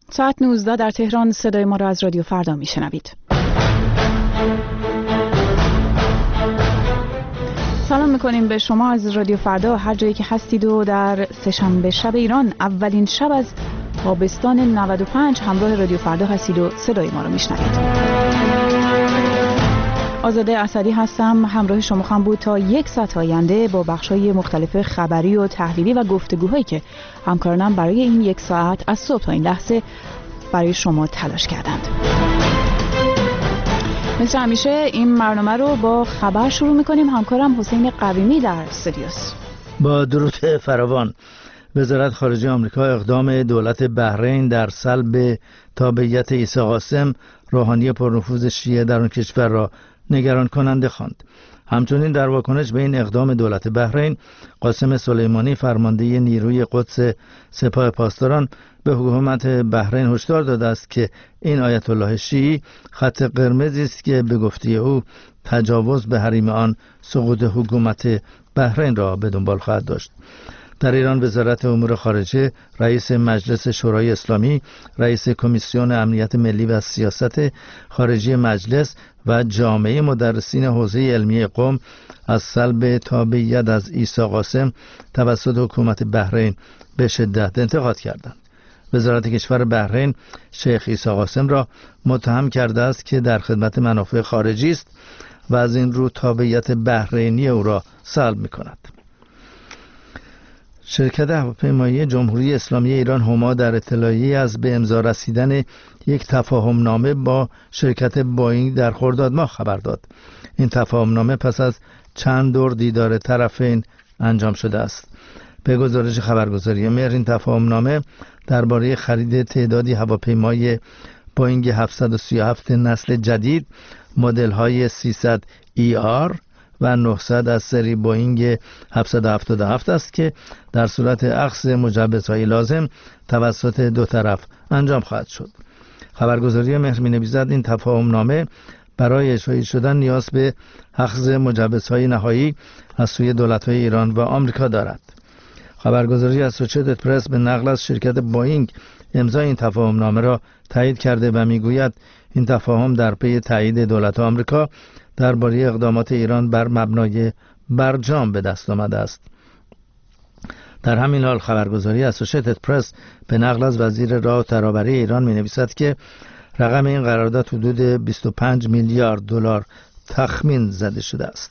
ساعت 19 در تهران. صدای ما را از رادیو فردا میشنوید. سلام میکنیم به شما از رادیو فردا هر جایی که هستید و در سه‌شنبه شب ایران، اولین شب از تابستان 95 همراه رادیو فردا هستید و صدای ما رو میشنوید. آزاده اسدی هستم، همراه شما خواهم بود تا یک ساعت آینده با بخش‌های مختلف خبری و تحلیلی و گفتگوهایی که همکارانم برای این یک ساعت از صبح تا این لحظه برای شما تلاش کردند. مثل همیشه این برنامه رو با خبر شروع می‌کنیم. همکارم حسین قویمی در استودیوست. با درود فراوان. وزارت خارجه آمریکا اقدام دولت بحرین در سلب تابعیت عیسی قاسم، روحانی پرنفوذ شیعه در آن کشور را نگران کننده خواند. همچنین در واکنش به این اقدام دولت بحرین، قاسم سلیمانی فرمانده نیروی قدس سپاه پاسداران به حکومت بحرین هشدار داده است که این آیت الله شیعی خط قرمزی است که به گفته او تجاوز به حریم آن سقوط حکومت بحرین را به دنبال خواهد داشت. در ایران وزارت امور خارجه، رئیس مجلس شورای اسلامی، رئیس کمیسیون امنیت ملی و سیاست خارجی مجلس و جامعه مدرسین حوزه علمی قم از سلب تابعیت از عیسی قاسم توسط حکومت بحرین به شدت انتقاد کردند. وزارت کشور بحرین شیخ عیسی قاسم را متهم کرده است که در خدمت منافع خارجی است و از این رو تابعیت بحرینی او را سلب می‌کند. شرکت هواپیمایی جمهوری اسلامی ایران هما در اطلاعیه‌ای از به امضا رسیدن یک تفاهم‌نامه با شرکت بوئینگ در خرداد ماه خبر داد. این تفاهم‌نامه پس از چند دور دیدار طرفین انجام شده است. به گزارش خبرگزاری مهر، این تفاهم‌نامه درباره خرید تعدادی هواپیمای بوئینگ 737 نسل جدید مدل‌های 300 ER و 900 از سری بوئینگ 777 است که در صورت اخذ مجوزهای لازم توسط دو طرف انجام خواهد شد. خبرگزاری مهر می‌نویسد این تفاهم‌نامه برای اجرایی شدن نیاز به اخذ مجوزهای نهایی از سوی دولت‌های ایران و آمریکا دارد. خبرگزاری اسوسییتد پرس به نقل از شرکت بوئینگ امضای این تفاهم‌نامه را تایید کرده و می‌گوید این تفاهم در پی تایید دولت آمریکا درباره اقدامات ایران بر مبنای برجام به دست آمده است. در همین حال خبرگزاری اسوسییتد پرس به نقل از وزیر راه و ترابری ایران می‌نویسد که رقم این قرارداد حدود 25 میلیارد دلار تخمین زده شده است.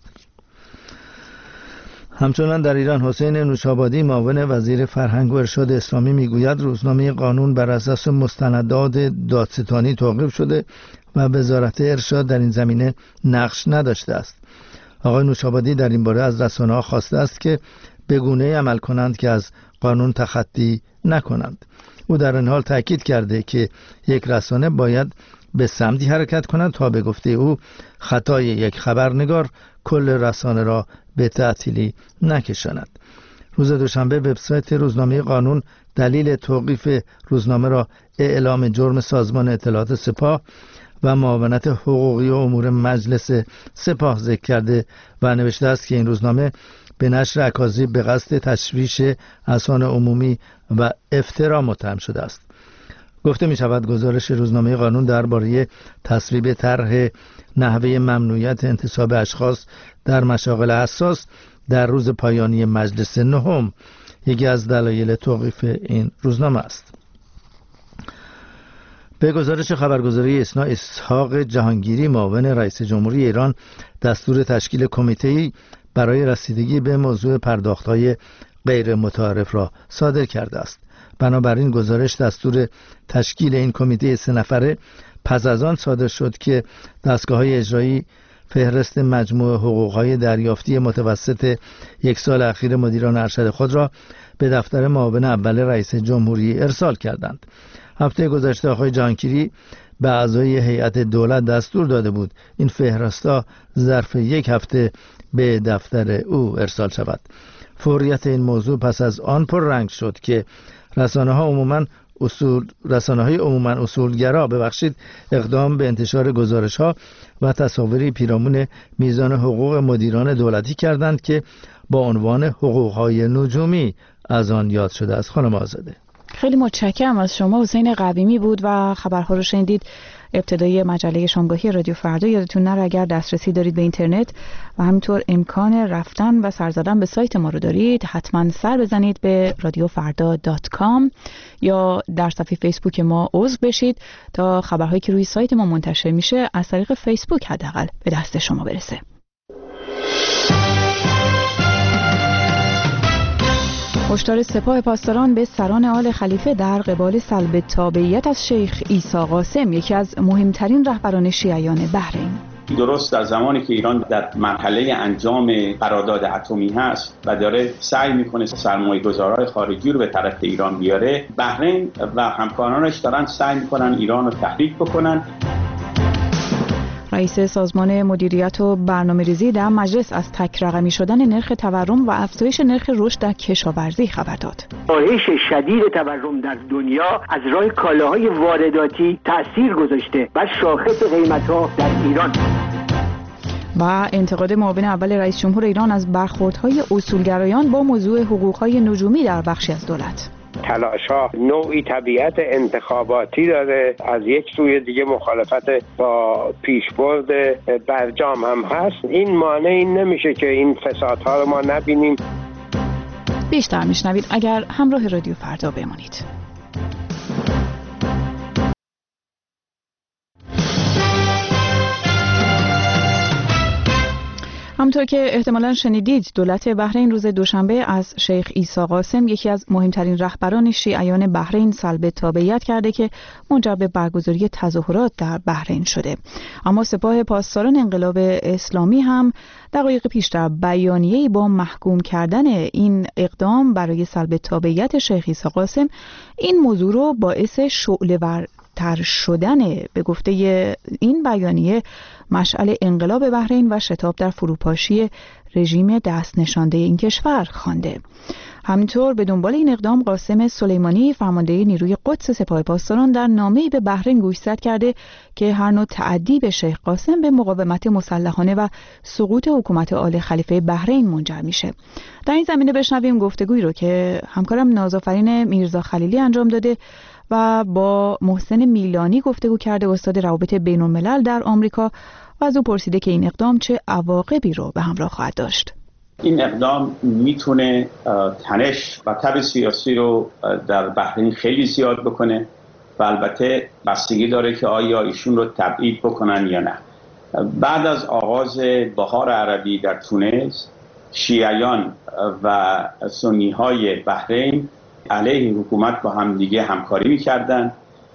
همچنان در ایران حسین نوشابادی معاون وزیر فرهنگ و ارشاد اسلامی میگوید روزنامه قانون بر اساس مستندات دادستانی توقیف شده و وزارت ارشاد در این زمینه نقش نداشته است. آقای نوشابادی در این باره از رسانه‌ها خواسته است که به گونه‌ای عمل کنند که از قانون تخطی نکنند. او در این حال تاکید کرده که یک رسانه باید به سمتی حرکت کند تا به گفته او خطای یک خبرنگار کل رسانه را به تعطیلی نکشاند. روز دوشنبه وبسایت روزنامه قانون دلیل توقیف روزنامه را اعلام جرم سازمان اطلاعات سپاه و معاونت حقوقی و امور مجلس سپاه ذکر کرده و نوشته است که این روزنامه به نشر اکاذیب به قصد تشویش اذهان عمومی و افترا متهم شده است. گفته می شود گزارش روزنامه قانون درباره تصویب طرح نحوه ممنوعیت انتصاب اشخاص در مشاغل حساس در روز پایانی مجلس نهم یکی از دلایل توقیف این روزنامه است. به گزارش خبرگزاری اسنا، اسحاق جهانگیری معاون رئیس جمهوری ایران دستور تشکیل کمیته‌ای برای رسیدگی به موضوع پرداخت‌های غیر متعارف را صادر کرده است. بنابراین گزارش دستور تشکیل این کمیته 3 نفره پس از آن صادر شد که دستگاه‌های اجرایی فهرست مجموع حقوق‌های دریافتی متوسط یک سال اخیر مدیران ارشد خود را به دفتر معاون اول رئیس جمهوری ارسال کردند. هفته گذشته آقای جهانگیری به اعضای هیئت دولت دستور داده بود این فهرست‌ها ظرف یک هفته به دفتر او ارسال شود. فوریت این موضوع پس از آن پررنگ شد که رسانه‌های عموماً اصولگرا اقدام به انتشار گزارش‌ها و تصاویری پیرامون میزان حقوق مدیران دولتی کردند که با عنوان حقوق‌های نجومی از آن یاد شده است. خانم آزاده. خیلی متشکرم از شما. حسین قویمی بود و خبرها رو شنیدید. ابتدای مجله شامگاهی رادیو فردا. یادتون نره اگر دسترسی دارید به اینترنت و همینطور امکان رفتن و سر زدن به سایت ما رو دارید، حتما سر بزنید به radiofarda.com یا در صفحه فیسبوک ما عضو بشید تا خبرهایی که روی سایت ما منتشر میشه از طریق فیسبوک حداقل به دست شما برسه. هشدار سپاه پاسداران به سران آل خلیفه در قبال سلب تابعیت از شیخ عیسی قاسم، یکی از مهمترین رهبران شیعیان بحرین. درست در زمانی که ایران در مرحله انجام قرارداد اتمی هست و داره سعی میکنه سرمایه‌گذارهای خارجی رو به طرف ایران بیاره، بحرین و همکارانش دارن سعی میکنن ایران رو تحریک بکنن. رئیس سازمان مدیریت و برنامه‌ریزی در مجلس از تک رقمی شدن نرخ تورم و افزایش نرخ رشد در کشاورزی خبر داد. کاهش شدید تورم در دنیا از راه کالاهای وارداتی تأثیر گذاشته و شاخص قیمت‌ها در ایران. و انتقاد معاون اول رئیس جمهور ایران از برخوردهای اصولگرایان با موضوع حقوق‌های نجومی در بخشی از دولت. تلاش‌ها نوعی طبیعت انتخاباتی داره، از یک سوی دیگه مخالفت با پیشبرد برجام هم هست. این مانعی نمیشه که این فسادها رو ما نبینیم. بیشتر میشنوید اگر همراه رادیو فردا بمانید. همونطور که احتمالاً شنیدید، دولت بحرین روز دوشنبه از شیخ عیسی قاسم، یکی از مهمترین رهبران شیعیان بحرین، سلب تابعیت کرده که منجر به برگزاری تظاهرات در بحرین شده. اما سپاه پاسداران انقلاب اسلامی هم دقایق پیش در بیانیه‌ای با محکوم کردن این اقدام برای سلب تابعیت شیخ عیسی قاسم این موضوع رو باعث شعله‌ور تر شدن به گفته این بیانیه مشعل انقلاب بحرین و شتاب در فروپاشی رژیم دست نشانده این کشور خوانده. همینطور به دنبال این اقدام قاسم سلیمانی، فرمانده نیروی قدس سپاه پاسداران، در نامه‌ای به بحرین گوشزد کرده که هر نوع تعدی به شیخ قاسم به مقاومت مسلحانه و سقوط حکومت آل خلیفه بحرین منجر میشه. در این زمینه بشنویم گفتگویی رو که همکارم نازآفرین میرزا خلیلی انجام داده و با محسن میلانی گفتگو کرده، استاد روابط بین الملل در آمریکا، و از او پرسیده که این اقدام چه عواقبی رو به همراه خواهد داشت. این اقدام میتونه تنش و تب سیاسی رو در بحرین خیلی زیاد بکنه و البته بستگی داره که آیا ایشون رو تبعید بکنن یا نه. بعد از آغاز بهار عربی در تونس، شیعیان و سنی‌های بحرین علیه حکومت با هم دیگه همکاری می‌کردند،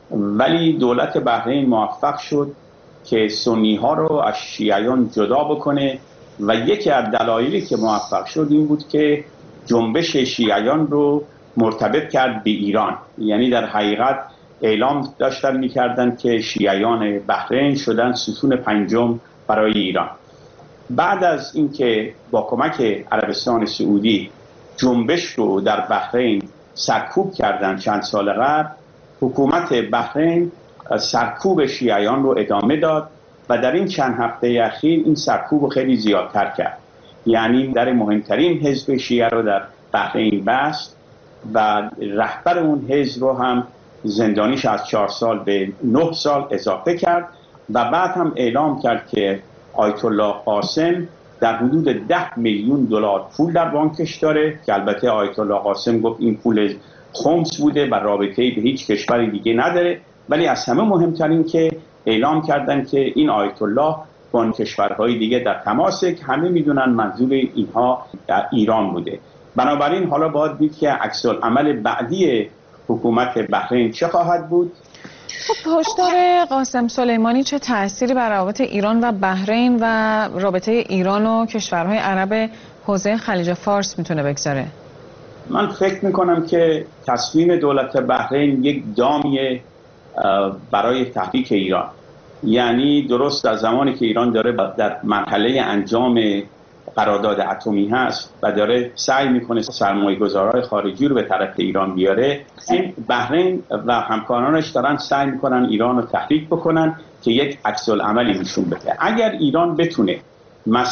ولی دولت بحرین موفق شد که سنی‌ها رو از شیعیان جدا بکنه و یکی از دلایلی که موفق شد این بود که جنبش شیعیان رو مرتبط کرد به ایران. یعنی در حقیقت اعلام داشتن می‌کردند که شیعیان بحرین شدن ستون پنجم برای ایران. بعد از اینکه با کمک عربستان سعودی جنبش رو در بحرین سرکوب کردن چند سال قبل، حکومت بحرین سرکوب شیعیان رو ادامه داد و در این چند هفته اخیر این سرکوب رو خیلی زیادتر کرد. یعنی در مهمترین حزب شیعه رو در بحرین بست و رهبر اون حزب رو هم زندانیش از 4 سال به 9 سال اضافه کرد و بعد هم اعلام کرد که آیت الله قاسم در حدود 10 میلیون دلار پول در بانکش داره که البته آیت الله قاسم گفت این پول خمس بوده و رابطه‌ای به هیچ کشور دیگه نداره، ولی از همه مهمترین که اعلام کردن که این آیت الله با کشورهای دیگه در تماسه که همه میدونن منظور اینها در ایران بوده. بنابراین حالا باید دید که عکس العمل بعدی حکومت بحرین چه خواهد بود. خب هشدار قاسم سلیمانی چه تأثیری بر روابط ایران و بحرین و رابطه ایران و کشورهای عرب حوزه خلیج فارس میتونه بگذاره؟ من فکر میکنم که تصمیم دولت بحرین یک دامیه برای تحریک ایران. یعنی درست در زمانی که ایران داره در مرحله انجام قرارداد اتمی هست و داره سعی میکنه سرمایه‌گذارهای خارجی رو به طرف ایران بیاره، این بحرین و همکارانش دارن سعی میکنن ایران رو تحریک بکنن که یک عکس العملی نشون بده. اگر ایران بتونه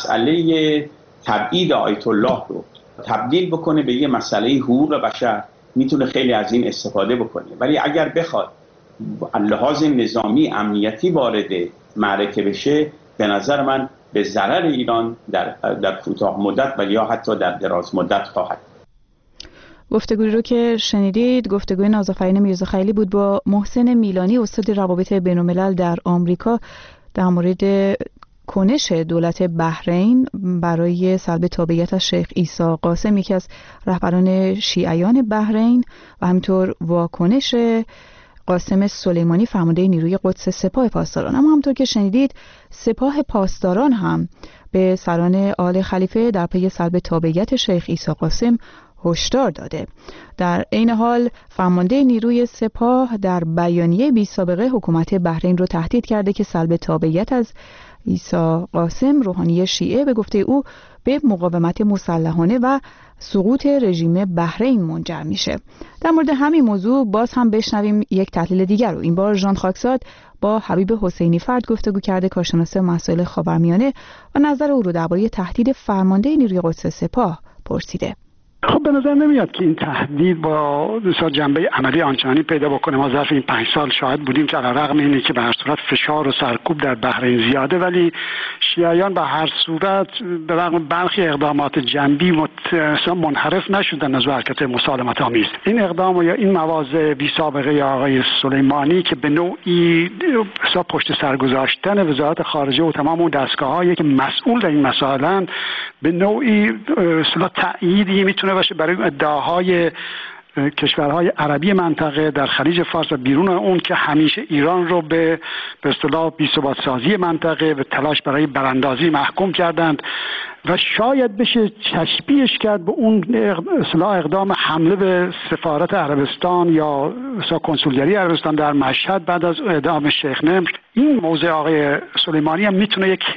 مسئله تبعید آیت الله رو تبدیل بکنه به یه مسئله حقوق بشر، میتونه خیلی از این استفاده بکنه، ولی اگر بخواد لحاظ نظامی امنیتی وارد معرکه بشه، به نظر من به ضرر ایران در کوتاه مدت و یا حتی در دراز مدت خواهد. گفتگویی رو که شنیدید گفتگوی نازآفرین میرزاخلیلی بود با محسن میلانی، استاد روابط بین‌الملل در آمریکا، در مورد کنش دولت بحرین برای سلب تابعیت از شیخ عیسی قاسم، یکی از رهبران شیعیان بحرین، و همینطور واکنش قاسم سلیمانی فرمانده نیروی قدس سپاه پاسداران. اما همونطور که شنیدید سپاه پاسداران هم به سران آل خلیفه در پی سلب تابعیت شیخ عیسی قاسم هشدار داده. در عین حال فرمانده نیروی سپاه در بیانیه بی سابقه حکومت بحرین رو تهدید کرده که سلب تابعیت از عیسی قاسم روحانی شیعه به گفته او به مقاومت مسلحانه و سقوط رژیم بحرین منجر میشه. در مورد همین موضوع باز هم بشنویم یک تحلیل دیگر رو. این بار ژان خاکزاد با حبیب حسینی فرد گفتگو کرده، کارشناس مسائل خاورمیانه، و نظر او رو درباره تهدید فرمانده نیروی قدس سپاه پرسیده. خب به نظر نمیاد که این تهدید با جنبه عملی آنچنانی پیدا بکنه. ما ظرف این 5 سال شاهد بودیم که علیرغم اینه که به هر صورت فشار و سرکوب در بحرین زیاده، ولی شیعیان به هر صورت به رغم برخی اقدامات جنبی منحرف نشدن از حرکت مسالمت آمیز. این اقدام یا این مواضع بی سابقه آقای سلیمانی که به نوعی پشت سر گذاشتن وزارت خارجه و تمام اون دستگاه‌هایی که مسئول در این مسائل به نوعی تأییدی میتونه باشه برای ادعاهای کشورهای عربی منطقه در خلیج فارس و بیرون اون که همیشه ایران رو به اصطلاح بی‌ثبات سازی منطقه و تلاش برای براندازی محکوم کردند و شاید بشه تشبیهش کرد به اون اقدام حمله به سفارت عربستان یا کنسولگری عربستان در مشهد بعد از اعدام شیخ نمر. این موضوع آقای سلیمانی هم میتونه یک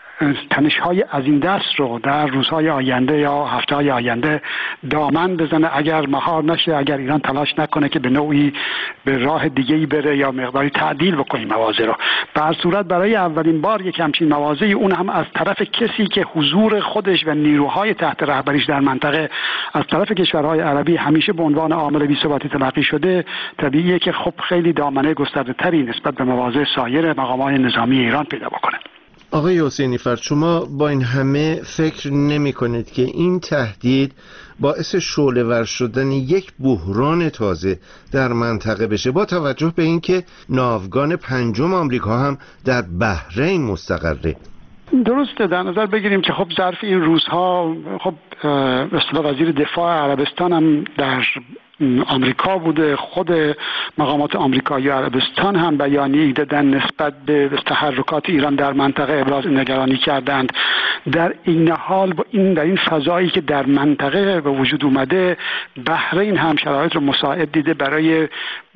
تنش‌های از این دست رو در روزهای آینده یا هفته‌های آینده دامن بزنه اگر مهار نشه، اگر ایران تلاش نکنه که به نوعی به راه دیگه‌ای بره یا مقداری تعدیل بکنه مواضع رو. به هر صورت برای اولین بار یک همچین مواضعی، اون هم از طرف کسی که حضور خودش و نیروهای تحت رهبریش در منطقه از طرف کشورهای عربی همیشه به عنوان عامل بی‌ثباتی تلقی شده، طبیعیه که خب خیلی دامنه گسترده‌تری نسبت به مواضع سایر مقامات نظامی ایران پیدا بکنه. آقای حسینی فرد، شما با این همه فکر نمی کنید که این تهدید باعث شعله‌ور شدن یک بحران تازه در منطقه بشه، با توجه به اینکه ناوگان 5 آمریکا هم در بحرین مستقره؟ درسته، در نظر بگیریم که خب ظرف این روزها خب اصطلاح وزیر دفاع عربستان هم در آمریکا بوده، خود مقامات آمریکایی و عربستان هم بیانیه‌ای دادن نسبت به تحرکات ایران در منطقه ابراز نگرانی کردند. در این حال در این فضایی که در منطقه به وجود اومده، بحرین هم شرایط رو مساعد دیده برای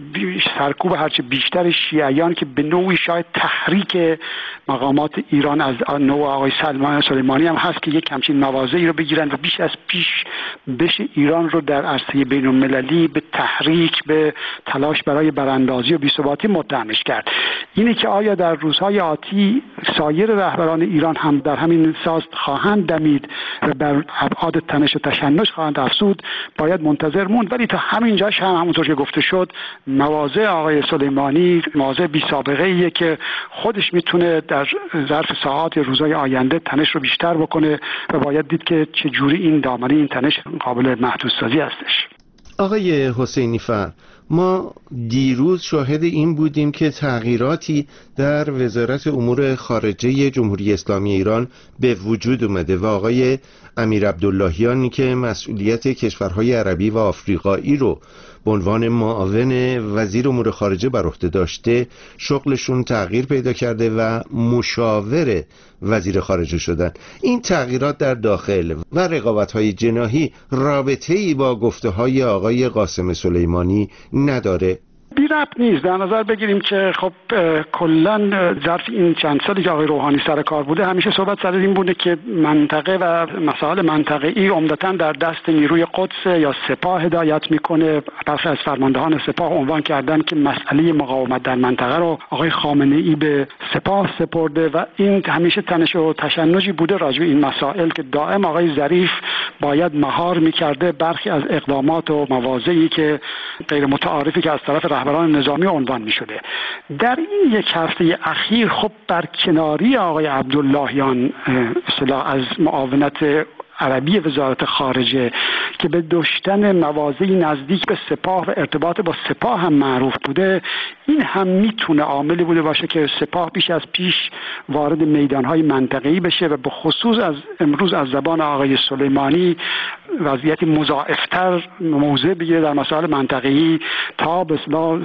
سرکوب هرچه بیشتر شیعیان که به نوعی شاید تحریک مقامات ایران از نوع آقای سلیمانی هم هست که یک همچین مواضعی رو بگیرن و بیش از پیش بشه ایران رو در عرصه بین‌المللی به تحریک، به تلاش برای براندازی و بی‌ثباتی متهمش کرد. اینه که آیا در روزهای آتی سایر رهبران ایران هم در همین ساز خواهند دمید و بر ابعاد تنش و تشنج خواهند افزود، باید منتظر موند. ولی تا همین جاش هم همونطور که گفته شد، مواضع آقای سلیمانی مواضع بی سابقه ایه که خودش میتونه در ظرف ساعات یا روزهای آینده تنش رو بیشتر بکنه و باید دید که چجوری این دامنه این تنش قابل محدودسازی هستش. آقای حسینی فر، ما دیروز شاهد این بودیم که تغییراتی در وزارت امور خارجه جمهوری اسلامی ایران به وجود اومده و آقای امیر عبداللهیانی که مسئولیت کشورهای عربی و آفریقایی رو به عنوان معاون وزیر امور خارجه بر عهده داشته، شغلشون تغییر پیدا کرده و مشاور وزیر خارجه شدن. این تغییرات در داخل و رقابت‌های جناحی رابطه‌ای با گفته‌های آقای قاسم سلیمانی نداره؟ بی ربط نیست. در نظر بگیریم که خب کلا ظرف این چند سالی که آقای روحانی سر کار بوده همیشه صحبت سر این بوده که منطقه و مسائل منطقه‌ای عمدتاً در دست نیروی قدس یا سپاه هدایت میکنه. بخش از فرماندهان سپاه عنوان کردن که مسئله مقاومت در منطقه رو آقای خامنه‌ای به سپاه سپرده و این همیشه تنش و تشنجی بوده راجع به این مسائل که دائم آقای ظریف باید مهار میکرده برخی از اقدامات و مواضعی که غیر متعارفی که از طرف رهبران نظامی عنوان می شده. در این یک هفته اخیر خب برکناری آقای عبداللهیان اصطلاح از معاونت عربی وزارت خارجه که به داشتن مواضعی نزدیک به سپاه و ارتباط با سپاه هم معروف بوده، این هم میتونه عاملی بوده باشه که سپاه بیش از پیش وارد میدانهای منطقه‌ای بشه و به خصوص از امروز از زبان آقای سلیمانی وضعیت مضاعفتر موضع بگیره در مسائل منطقه‌ای تا به اصطلاح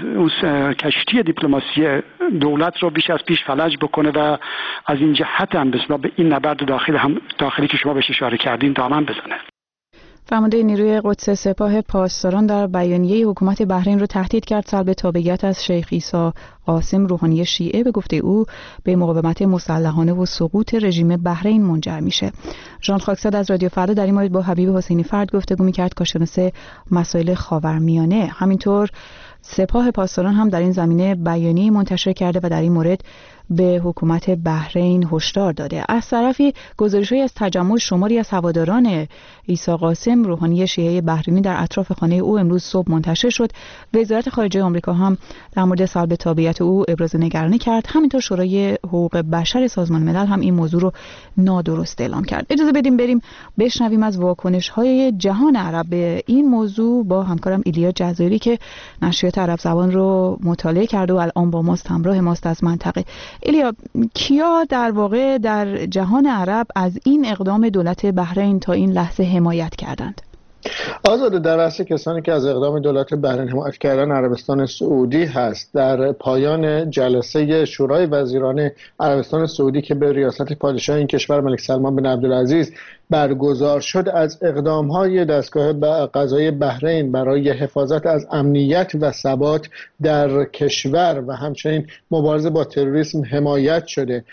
کشتی دیپلماسی دولت رو بیش از پیش فلج بکنه و از این جهت هم به اصطلاح به این نبرد داخلی که شما بهش اشاره کردین دامن بزنه. فرمانده نیروی قدس سپاه پاسداران در بیانیه حکومت بحرین رو تهدید کرد سلب تابعیت از شیخ عیسی قاسم روحانی شیعه به گفته او به مقاومت مسلحانه و سقوط رژیم بحرین منجر میشه. ژان خاکزاد از رادیو فردا در این مورد با حبیب حسینی فرد گفتگو میکرد، کارشناس مسائل خاورمیانه. همینطور سپاه پاسداران هم در این زمینه بیانیه منتشر کرده و در این مورد به حکومت بحرین هشدار داده. از طرفی گزارش‌هایی از تجمع شماری از هواداران عیسی قاسم روحانی شیعه بحرینی در اطراف خانه او امروز صبح منتشر شد. وزارت خارجه آمریکا هم در مورد سلب تابعیت او ابراز نگرانی کرد. همینطور شورای حقوق بشر سازمان ملل هم این موضوع رو نادرست اعلام کرد. اجازه بدیم بریم بشنویم از واکنش‌های جهان عرب به این موضوع با همکارم ایلیا جزایری که نشریات عرب زبان رو مطالعه کرده و الان با ماست، همراه ماست از منطقه. ایلیا، کیا در واقع در جهان عرب از این اقدام دولت بحرین تا این لحظه حمایت کردند؟ آزاده، در اصل کسانی که از اقدام دولت بحرین حمایت کردن عربستان سعودی هست. در پایان جلسه شورای وزیران عربستان سعودی که به ریاست پادشاه این کشور ملک سلمان بن عبدالعزیز برگزار شد، از اقدام‌های دستگاه قضایی بحرین برای حفاظت از امنیت و ثبات در کشور و همچنین مبارزه با تروریسم حمایت شده.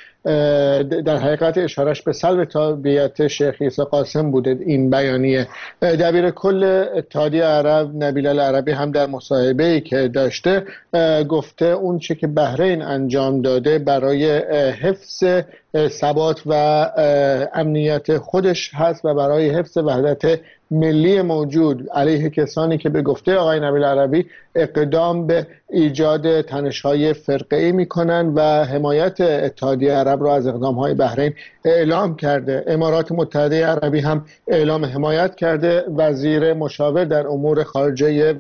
در حقیقت اشارش به سلب تابعیت شیخ عیسی قاسم بوده این بیانیه. دبیر کل اتحادیه عرب نبیل العربی هم در مصاحبه‌ای که داشته گفته اون چه که بحرین انجام داده برای حفظ ثبات و امنیت خودش هست و برای حفظ وحدت ملی موجود علیه کسانی که به گفته آقای نبیل العربی اقدام به ایجاد تنش‌های فرقه‌ای می‌کنند و حمایت اتحادیه عرب را از اقدام‌های بحرین اعلام کرده. امارات متحده عربی هم اعلام حمایت کرده. وزیر مشاور در امور خارجه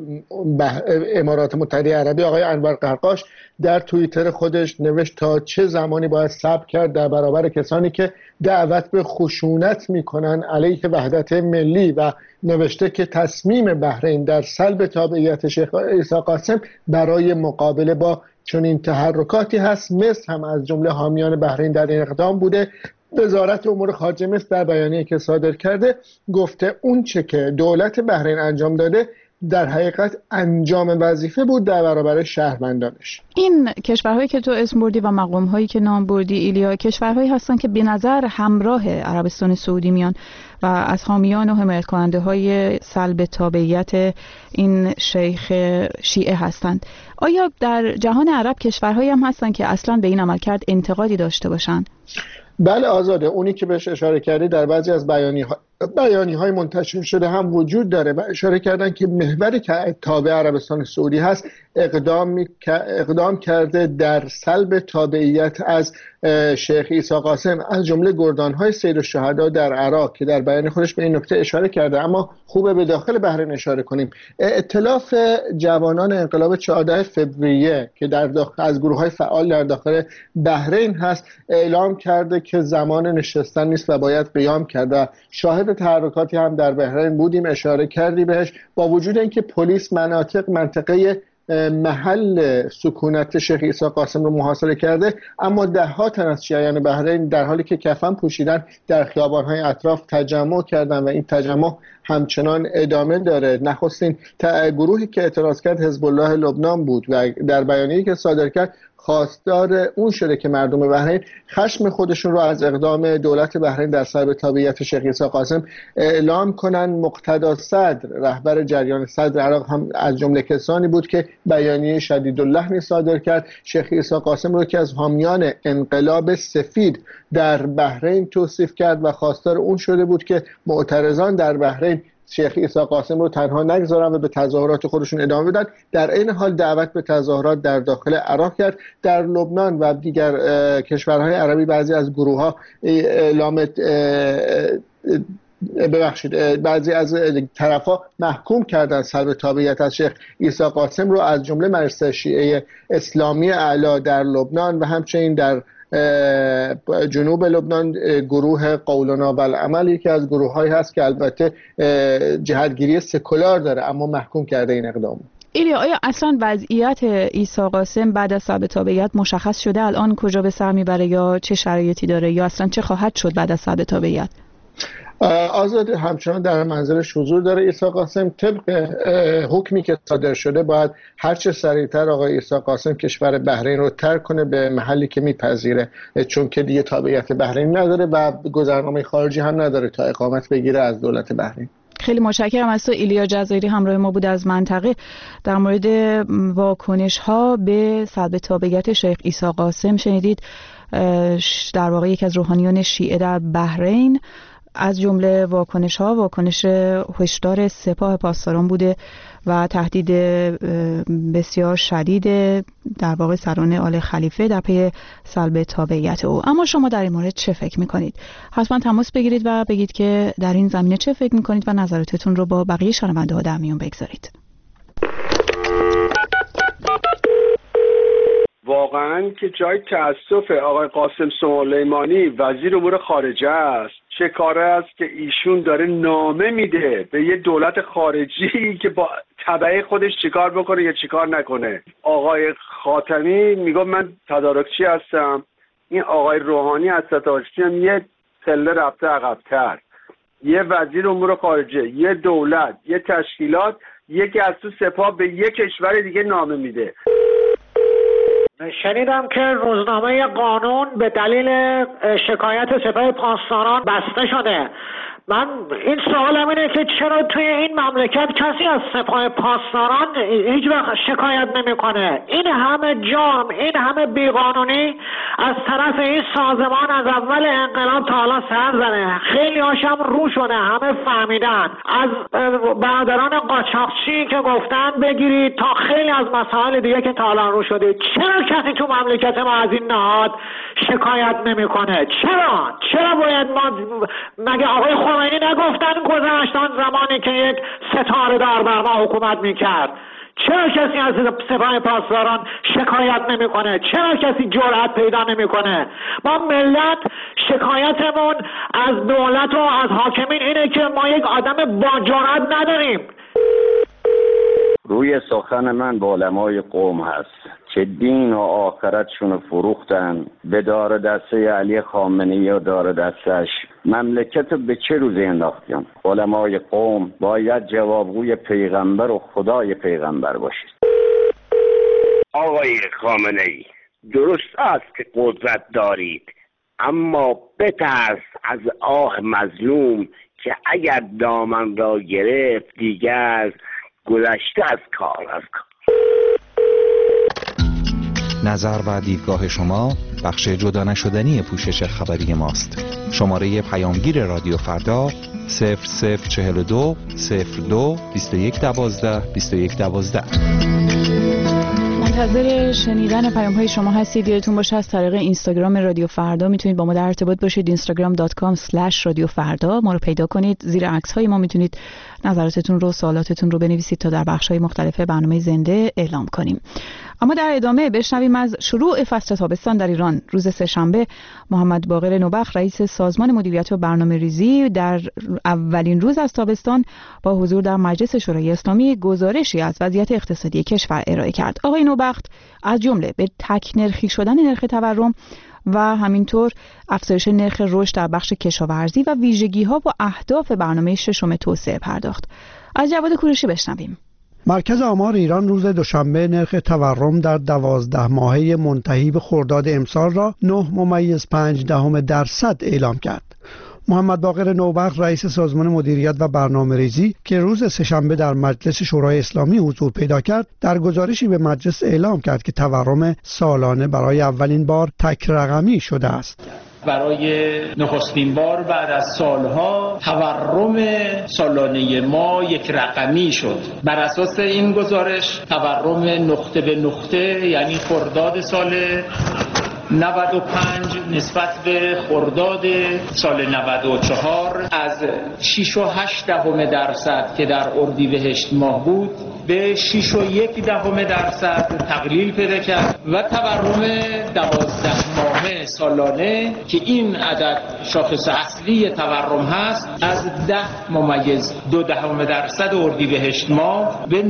امارات متحده عربی آقای انور قرقاش در توییتر خودش نوشت تا چه زمانی باید صبر کرد در برابر کسانی که دعوت به خشونت میکنن علیه وحدت ملی و نوشته که تصمیم بحرین در سلب تابعیت شیخ عیسی قاسم برای مقابله با چنین تحرکاتی هست. مصر هم از جمله حامیان بحرین در این اقدام بوده. وزارت امور خارجه مصر در بیانیه‌ای که صادر کرده گفته اون چه که دولت بحرین انجام داده در حقیقت انجام وظیفه بود در برابر شهروندانش. این کشورهایی که تو اسم بردی و مقام‌هایی که نام بردی ایلیا، کشورهایی هستن که به نظر همراه عربستان سعودی میان و از حامیان و حمایت کننده های سلب تابعیت این شیخ شیعه هستند. آیا در جهان عرب کشورهایی هم هستن که اصلا به این عملکرد انتقادی داشته باشن؟ بله آزاده، اونی که بهش اشاره کردی در بعضی از بیانیه‌های منتشر شده هم وجود داره و اشاره کردن که محوری که تابع عربستان سعودی هست اقدام کرده در سلب تابعیت از شیخ عیسی قاسم از جمله گردان‌های سید الشهدا در عراق که در بیان خودش به این نکته اشاره کرده. اما خوبه به داخل بحرین اشاره کنیم. ائتلاف جوانان انقلاب 14 فوریه که از گروه‌های فعال در داخل بحرین هست اعلام کرده که زمان نشستن نیست و باید قیام کرد. شاهد تحرکاتی هم در بحرین بودیم، اشاره کردی بهش. با وجود اینکه پلیس منطقه محل سکونت شیخ عیسی قاسم رو محاصره کرده، اما ده‌ها تن از شیعیان بحرین در حالی که کفن پوشیدن در خیابان‌های اطراف تجمع کردند و این تجمع همچنان ادامه داره. نخستین گروهی که اعتراض کرد حزب الله لبنان بود و در بیانیه‌ای که صادر کرد خواستار اون شده که مردم بحرین خشم خودشون رو از اقدام دولت بحرین در سلب تابعیت شیخ عیسی قاسم اعلام کنن. مقتدا صدر رهبر جریان صدر عراق هم از جمله کسانی بود که بیانیه شدیداللحنی صادر کرد. شیخ عیسی قاسم رو که از حامیان انقلاب سفید در بحرین توصیف کرد و خواستار اون شده بود که معترضان در بحرین شیخ عیسی قاسم رو تنها نگذارن و به تظاهرات خودشون ادامه بدن. در این حال دعوت به تظاهرات در داخل عراق کرد. در لبنان و دیگر کشورهای عربی بعضی از گروه‌ها اعلام بعضی از طرفا محکوم کردن سلب تابعیت از شیخ عیسی قاسم رو، از جمله مجلس شیعه اسلامی اعلی در لبنان و همچنین در جنوب لبنان گروه قولنا بالعمل یکی از گروه‌هایی هست که البته جهتگیری سکولار داره اما محکوم کرده این اقدام. ایلیا، آیا اصلا وضعیت عیسی قاسم بعد از سلب تابعیت مشخص شده الان کجا به سر میبره یا چه شرایطی داره یا اصلا چه خواهد شد بعد از سلب تابعیت؟ آزاد همچنان در منزلش حضور داره. عیسی قاسم طبق حکمی که صادر شده باید هرچه سریعتر آقای عیسی قاسم کشور بحرین رو ترک کنه به محلی که میپذیره، چون که دیگه تابعیت بحرین نداره و گذرنامه خارجی هم نداره تا اقامت بگیره از دولت بحرین. خیلی متشکرم از تو. ایلیا جزایری همراه ما بود از منطقه در مورد واکنش ها به سلب تابعیت شیخ عیسی قاسم. شنیدید در واقع یکی از روحانیان شیعه در بحرین از جمله واکنش هشدار سپاه پاسداران بوده و تهدید بسیار شدید در واقع سران آل خلیفه در پی سلب تابعیت او. اما شما در این مورد چه فکر میکنید؟ حتما تماس بگیرید و بگید که در این زمینه چه فکر میکنید و نظراتتون رو با بقیه شنونده ها در میون بگذارید. واقعا که جای تأسف آقای قاسم سلیمانی وزیر امور خارجه است. چه کاره است که ایشون داره نامه میده به یه دولت خارجی که با تبعه خودش چیکار بکنه یا چیکار نکنه. آقای خاتمی میگه من تدارکچی هستم، این آقای روحانی از تدارکچی هم یه پله رفته عقب‌تر. یه وزیر امور خارجه، یه دولت، یه تشکیلات، یکی از تو سپاه به یه کشور دیگه نامه میده. شنیدم که روزنامه قانون به دلیل شکایت سپاه پاسداران بسته شده. من این سوالم اینه که چرا توی این مملکت کسی از سپاه پاسداران هیچ وقت شکایت نمیکنه؟ این همه جرم، این همه بیقانونی از طرف این سازمان از اول انقلاب تا حالا سر زده. خیلی هاشم رو شده، همه فهمیدن، از برادران قاچاقچی که گفتن بگیرید تا خیلی از مسائل دیگه که تا حالا رو شده. چرا کسی تو مملکت ما از این نهاد شکایت نمیکنه؟ چرا باید ما مگه آقای خمینی نگفتن گذشت آن زمانی که یک ستاره دار بر ما حکومت میکرد؟ چرا کسی از سپاه پاسداران شکایت نمیکنه؟ چرا کسی جرأت پیدا نمیکنه؟ ما ملت شکایتمون از دولت و از حاکمین اینه که ما یک آدم با جرأت نداریم. روی سخن من با علمای قوم هست که دین و آخرتشون فروختن به دار دسته علی خامنه‌ای و دار دستش. مملکت به چه روزی انداختیم؟ علمای قوم باید جوابگوی پیغمبر و خدای پیغمبر باشید. آقای خامنه‌ای، درست است که قدرت دارید، اما بترس از آه مظلوم که اگر دامن را گرفت دیگر گذشته از کار. نظر و دیدگاه شما بخش جدا نشدنی پوشش خبری ماست. شماره پیامگیر رادیو فردا 0042 02 2112 2112. منتظر شنیدن پیام های شما هستید. یادتون باشه از طریق اینستاگرام رادیو فردا میتونید با ما در ارتباط باشید. instagram.com/رادیوفردا ما رو پیدا کنید. زیر عکس های ما میتونید نظراتتون رو، سوالاتتون رو بنویسید تا در بخش های مختلف برنامه زنده اعلام کنیم. اما در ادامه بشنویم از شروع فصل تابستان در ایران. روز سه‌شنبه محمد باقر نوبخت رئیس سازمان مدیریت و برنامه‌ریزی در اولین روز از تابستان با حضور در مجلس شورای اسلامی گزارشی از وضعیت اقتصادی کشور ارائه کرد. آقای نوبخت از جمله به تک نرخی شدن نرخ تورم و همینطور افزایش نرخ رشد در بخش کشاورزی و ویژگی‌ها و اهداف برنامه ششم توسعه پرداخت. از جواد کوروشی بشنویم. مرکز آمار ایران روز دوشنبه نرخ تورم در 12 ماهه منتهی به خرداد امسال را 9.5% اعلام کرد. محمد باقر نوبخت رئیس سازمان مدیریت و برنامه‌ریزی که روز سه‌شنبه در مجلس شورای اسلامی حضور پیدا کرد، در گزارشی به مجلس اعلام کرد که تورم سالانه برای اولین بار تک رقمی شده است. برای نخستین بار بعد از سالها تورم سالانه ما یک رقمی شد. بر اساس این گزارش تورم نقطه به نقطه، یعنی خرداد سال 95 نسبت به خرداد سال 94 از 6.8% که در اردیبهشت ماه بود به 6.1% تقلیل پیدا کرد و تورم 12 ماهه سالانه که این عدد شاخص اصلی تورم هست از 10.2% اردیبهشت ماه به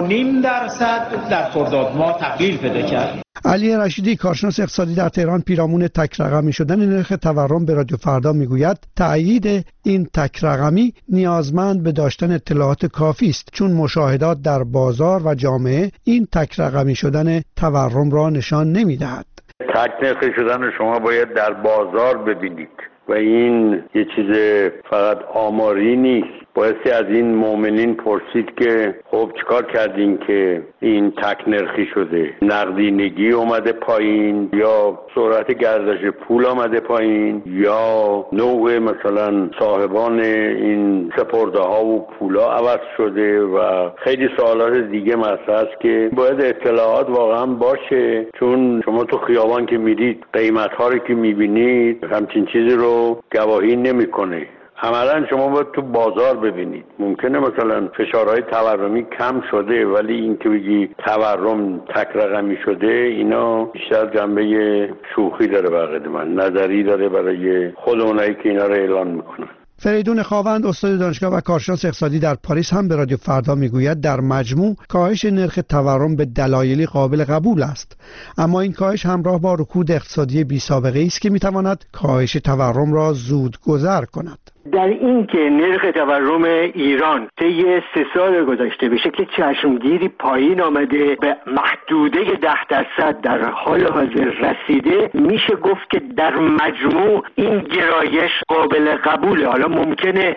9.5% در خرداد ماه تقلیل پیدا کرد. علی رشیدی کارشناس اقتصادی در تهران پیرامون تک رقمی شدن نرخ تورم به رادیو فردا میگوید تأیید این تک رقمی نیازمند به داشتن اطلاعات کافی است، چون مشاهدات در بازار و جامعه این تک رقمی شدن تورم را نشان نمیدهد. تک نرخ شدن شما باید در بازار ببینید و این یه چیز فقط آماری نیست. بایستی از این مؤمنین پرسید که خب چیکار کردین که این تک نرخی شده؟ نقدینگی اومده پایین، یا سرعت گردش پول اومده پایین، یا نوع مثلا صاحبان این سپرده ها و پولا عوض شده و خیلی سوالات دیگه مطرح است که باید اطلاعات واقعا باشه، چون شما تو خیابان که میرید قیمت ها رو که میبینید همچین چیزی رو گواهی نمیکنه. عملا شما باید تو بازار ببینید. ممکنه مثلا فشارهای تورمی کم شده، ولی این که بگی تورم تک رقمی شده، اینا بیشتر جنبه شوخی داره بقید من، نظری داره برای خود اونایی که اینا رو اعلان میکنن. فریدون خاوند استاد دانشگاه و کارشناس اقتصادی در پاریس هم به رادیو فردا میگوید در مجموع کاهش نرخ تورم به دلایلی قابل قبول است، اما این کاهش همراه با رکود اقتصادی بی‌سابقه‌ای است که میتواند کاهش تورم را زودگذر کند. در این که نرخ تورم ایران طی 3 سال گذشته به شکل چشمگیری پایین آمده به محدوده 10% در حال حاضر رسیده، میشه گفت که در مجموع این گرایش قابل قبوله. حالا ممکنه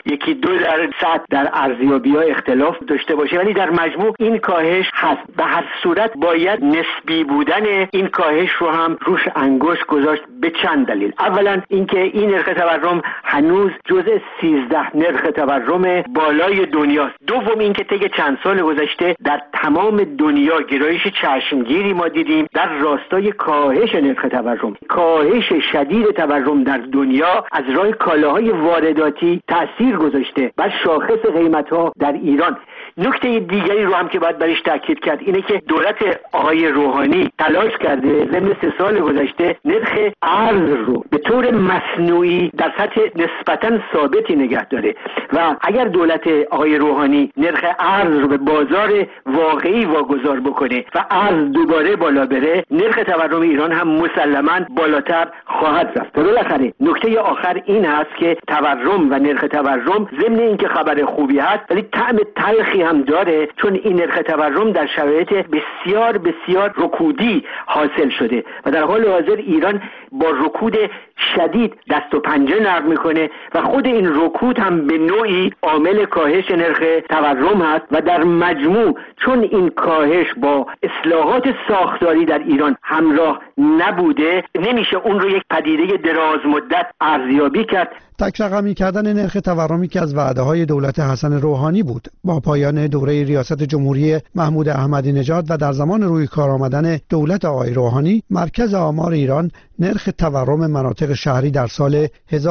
1-2% در ارزیابی‌ها اختلاف داشته باشه، ولی در مجموع این کاهش هست. به هر صورت باید نسبی بودن این کاهش رو هم روش انگشت گذاشت به چند دلیل. اولا اینکه این نرخ تورم هنوز جزء 13 نرخ تورم بالای دنیاست. دوم اینکه طی چند سال گذشته در تمام دنیا گرایش چشمگیری ما دیدیم در راستای کاهش نرخ تورم. کاهش شدید تورم در دنیا از راه کالاهای وارداتی تأثیر گذاشته بر شاخص قیمت‌ها در ایران. نکته دیگری رو هم که باید برش تاکید کرد اینه که دولت آقای روحانی تلاش کرده ضمن 3 سال گذشته نرخ ارز رو به طور مصنوعی در سطح نسبتاً ثابتی نگه داره و اگر دولت آقای روحانی نرخ ارز رو به بازار واقعی واگذار بکنه و ارز دوباره بالا بره، نرخ تورم ایران هم مسلماً بالاتر خواهد رفت. بالاخره نکته آخر این هست که تورم و نرخ تورم ضمن اینکه خبر خوبی هست ولی طعم تلخی هم داره، چون این نرخ تورم در شرایط بسیار بسیار رکودی حاصل شده و در حال حاضر ایران با رکود شدید دست و پنجه نرم میکنه و خود این رکود هم به نوعی عامل کاهش نرخ تورم هست و در مجموع چون این کاهش با اصلاحات ساختاری در ایران همراه نبوده، نمیشه اون رو یک پدیده دراز مدت ارزیابی کرد. تک رقمی کردن نرخ تورمی که از وعده‌های دولت حسن روحانی بود. با پایان دوره ریاست جمهوری محمود احمدی نژاد و در زمان روی کار آمدن دولت آقای روحانی، مرکز آمار ایران نرخ تورم مناطق شهری در سال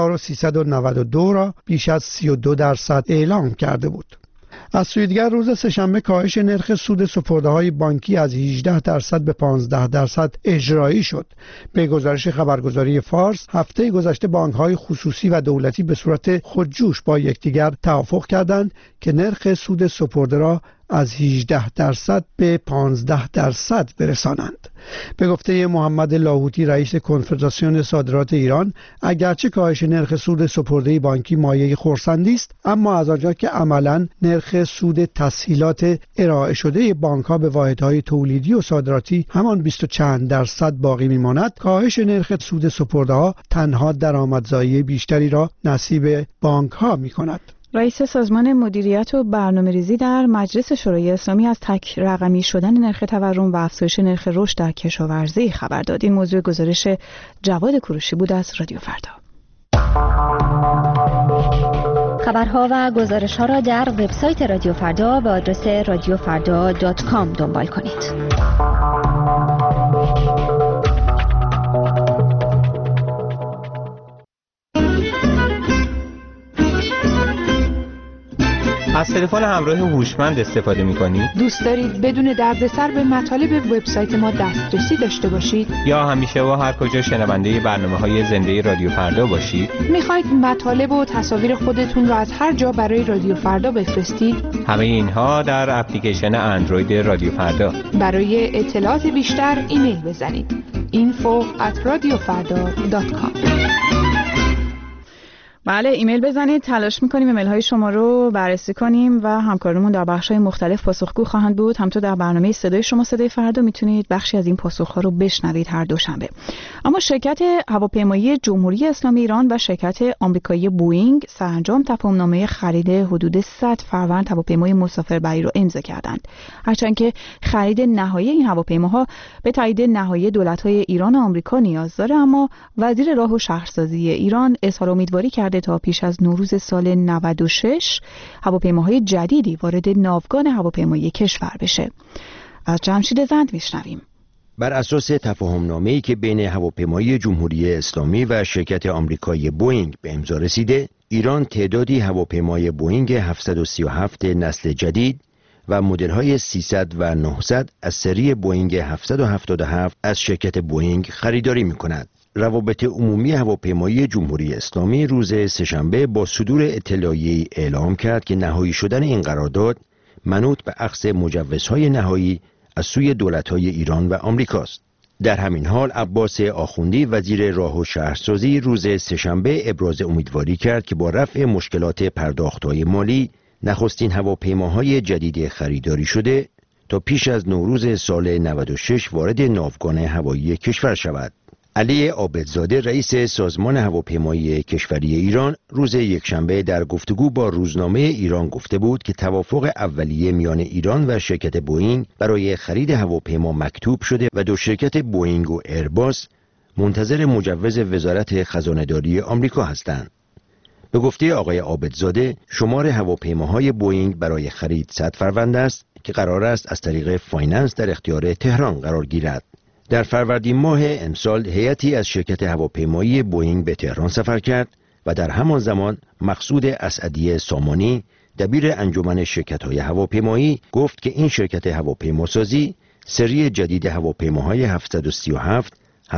1392 را بیش از 32% اعلام کرده بود. از سوی دیگر روز سه‌شنبه کاهش نرخ سود سپرده‌های بانکی از 18% به 15% اجرایی شد. به گزارش خبرگزاری فارس، هفته گذشته بانک‌های خصوصی و دولتی به صورت خودجوش با یکدیگر توافق کردند که نرخ سود سپرده را از 18% به 15% برسانند. به گفته محمد لاهوتی رئیس کنفدراسیون صادرات ایران، اگرچه کاهش نرخ سود سپرده بانکی مایه خرسندی است، اما از آنجا که عملاً نرخ سود تسهیلات ارائه شده بانک‌ها به واحدهای تولیدی و صادراتی همان 20 و چند درصد باقی می‌ماند، کاهش نرخ سود سپرده‌ها تنها درآمدزایی بیشتری را نصیب بانک‌ها می‌کند. رئیس سازمان مدیریت و برنامه‌ریزی در مجلس شورای اسلامی از تک رقمی شدن نرخ تورم و افزایش نرخ رشد در کشاورزی خبر داد. این موضوع گزارش جواد کوروشی بود از رادیو فردا. خبرها و گزارش‌ها را در وبسایت رادیو فردا به آدرس radiofarda.com دنبال کنید. از تلفن همراه هوشمند استفاده می‌کنید؟ دوست دارید بدون دردسر به مطالب وبسایت ما دسترسی داشته باشید؟ یا همیشه و هر کجا شنونده برنامه‌های زنده رادیو فردا باشید؟ می‌خواید مطالب و تصاویر خودتون را از هر جا برای رادیو فردا بفرستید؟ همه اینها در اپلیکیشن اندروید رادیو فردا. برای اطلاعات بیشتر ایمیل بزنید info@radiofarda.com. بله، ایمیل بزنید. تلاش میکنیم ایمیل های شما رو بررسی کنیم و همکارانمون در بخش های مختلف پاسخگو خواهند بود. همونطور در برنامه صدای شما صدای فردا میتونید بخشی از این پاسخ ها رو بشنوید هر دوشنبه. اما شرکت هواپیمایی جمهوری اسلامی ایران و شرکت آمریکایی بوئینگ سرانجام تفاهم‌نامه خرید حدود 100 فروند هواپیمای مسافربری رو امضا کردند. هرچند که خرید نهایی این هواپیماها به تایید نهایی دولت‌های ایران و آمریکا نیاز داره، اما وزیر راه و شهرسازی ایران اظهار امیدواری کرده تا پیش از نوروز سال 96 هواپیماهای جدیدی وارد ناوگان هواپیمایی کشور بشه. از جمشید زند میشنویم. بر اساس تفاهم‌نامه‌ای که بین هواپیمایی جمهوری اسلامی و شرکت آمریکایی بوئینگ به امضا رسیده، ایران تعدادی هواپیمای بوئینگ 737 نسل جدید و مدل‌های 300 و 900 از سری بوئینگ 777 از شرکت بوئینگ خریداری می‌کند. روابط عمومی هواپیمایی جمهوری اسلامی روز سه‌شنبه با صدور اطلاعیه‌ای اعلام کرد که نهایی شدن این قرارداد منوط به اخذ مجوزهای نهایی از سوی دولت‌های ایران و آمریکاست. در همین حال عباس آخوندی وزیر راه و شهرسازی روز سه‌شنبه ابراز امیدواری کرد که با رفع مشکلات پرداخت‌های مالی نخستین هواپیماهای جدید خریداری شده تا پیش از نوروز سال 96 وارد ناوگان هوایی کشور شود. علی عابدزاده رئیس سازمان هواپیمایی کشوری ایران روز یکشنبه در گفتگو با روزنامه ایران گفته بود که توافق اولیه میان ایران و شرکت بوئینگ برای خرید هواپیما مکتوب شده و دو شرکت بوئینگ و ایرباس منتظر مجوز وزارت خزانه‌داری آمریکا هستند. به گفته آقای عابدزاده، شمار هواپیماهای بوئینگ برای خرید 100 فروند است که قرار است از طریق فایننس در اختیار تهران قرار گیرد. در فروردین ماه امسال هیئتی از شرکت هواپیمایی بوئینگ به تهران سفر کرد و در همان زمان مقصود اسعدی سامانی دبیر انجمن شرکت‌های هواپیمایی گفت که این شرکت هواپیماسازی سری جدید هواپیماهای 737،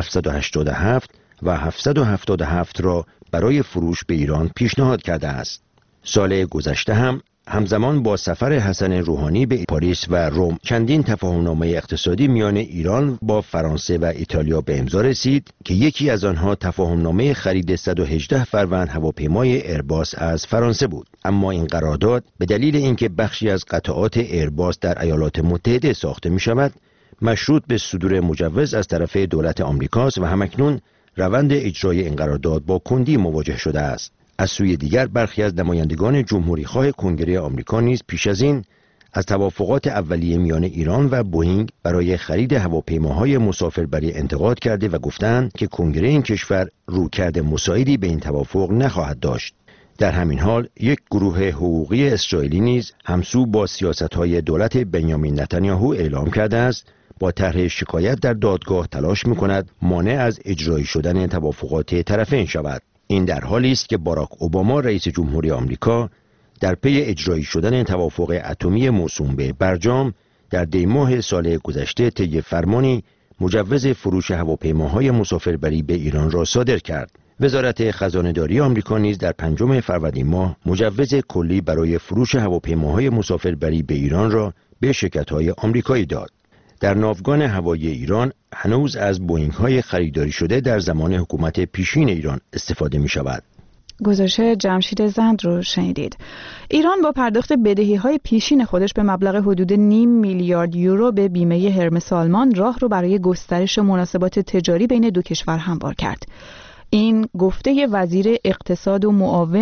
787 و 777 را برای فروش به ایران پیشنهاد کرده است. سال گذشته همزمان با سفر حسن روحانی به پاریس و روم چندین تفاهم‌نامه اقتصادی میان ایران با فرانسه و ایتالیا به امضا رسید که یکی از آنها تفاهم‌نامه خرید 118 فروند هواپیمای ایرباس از فرانسه بود. اما این قرارداد به دلیل اینکه بخشی از قطعات ایرباس در ایالات متحده ساخته می‌شود، مشروط به صدور مجوز از طرف دولت آمریکاست و همکنون روند اجرای این قرارداد با کندی مواجه شده است. از سوی دیگر برخی از نمایندگان جمهوری‌خواه کنگره آمریکا نیز پیش از این از توافقات اولیه میان ایران و بوئینگ برای خرید هواپیماهای مسافربری انتقاد کرده و گفتند که کنگره این کشور رویکرد مساعدی به این توافق نخواهد داشت. در همین حال یک گروه حقوقی اسرائیلی نیز همسو با سیاست‌های دولت بنیامین نتانیاهو اعلام کرده است با طرح شکایت در دادگاه تلاش می‌کند مانع از اجرایی شدن توافقات طرفین شود. این در حالی است که باراک اوباما رئیس جمهوری آمریکا در پی اجرایی شدن توافق اتمی موسوم به برجام در دی ماه سال گذشته طی فرمانی مجوز فروش هواپیماهای مسافربری به ایران را صادر کرد. وزارت خزانه‌داری آمریکا نیز در 5 فروردین ماه مجوز کلی برای فروش هواپیماهای مسافربری به ایران را به شرکت‌های آمریکایی داد. در ناوگان هوایی ایران هنوز از بوئینگ‌های خریداری شده در زمان حکومت پیشین ایران استفاده می‌شود. گزارش جمشید زند رو شنیدید. ایران با پرداخت بدهی‌های پیشین خودش به مبلغ حدود 0.5 میلیارد یورو به بیمه هرمس آلمان راه رو برای گسترش مناسبات تجاری بین دو کشور هموار کرد. این گفته وزیر اقتصاد و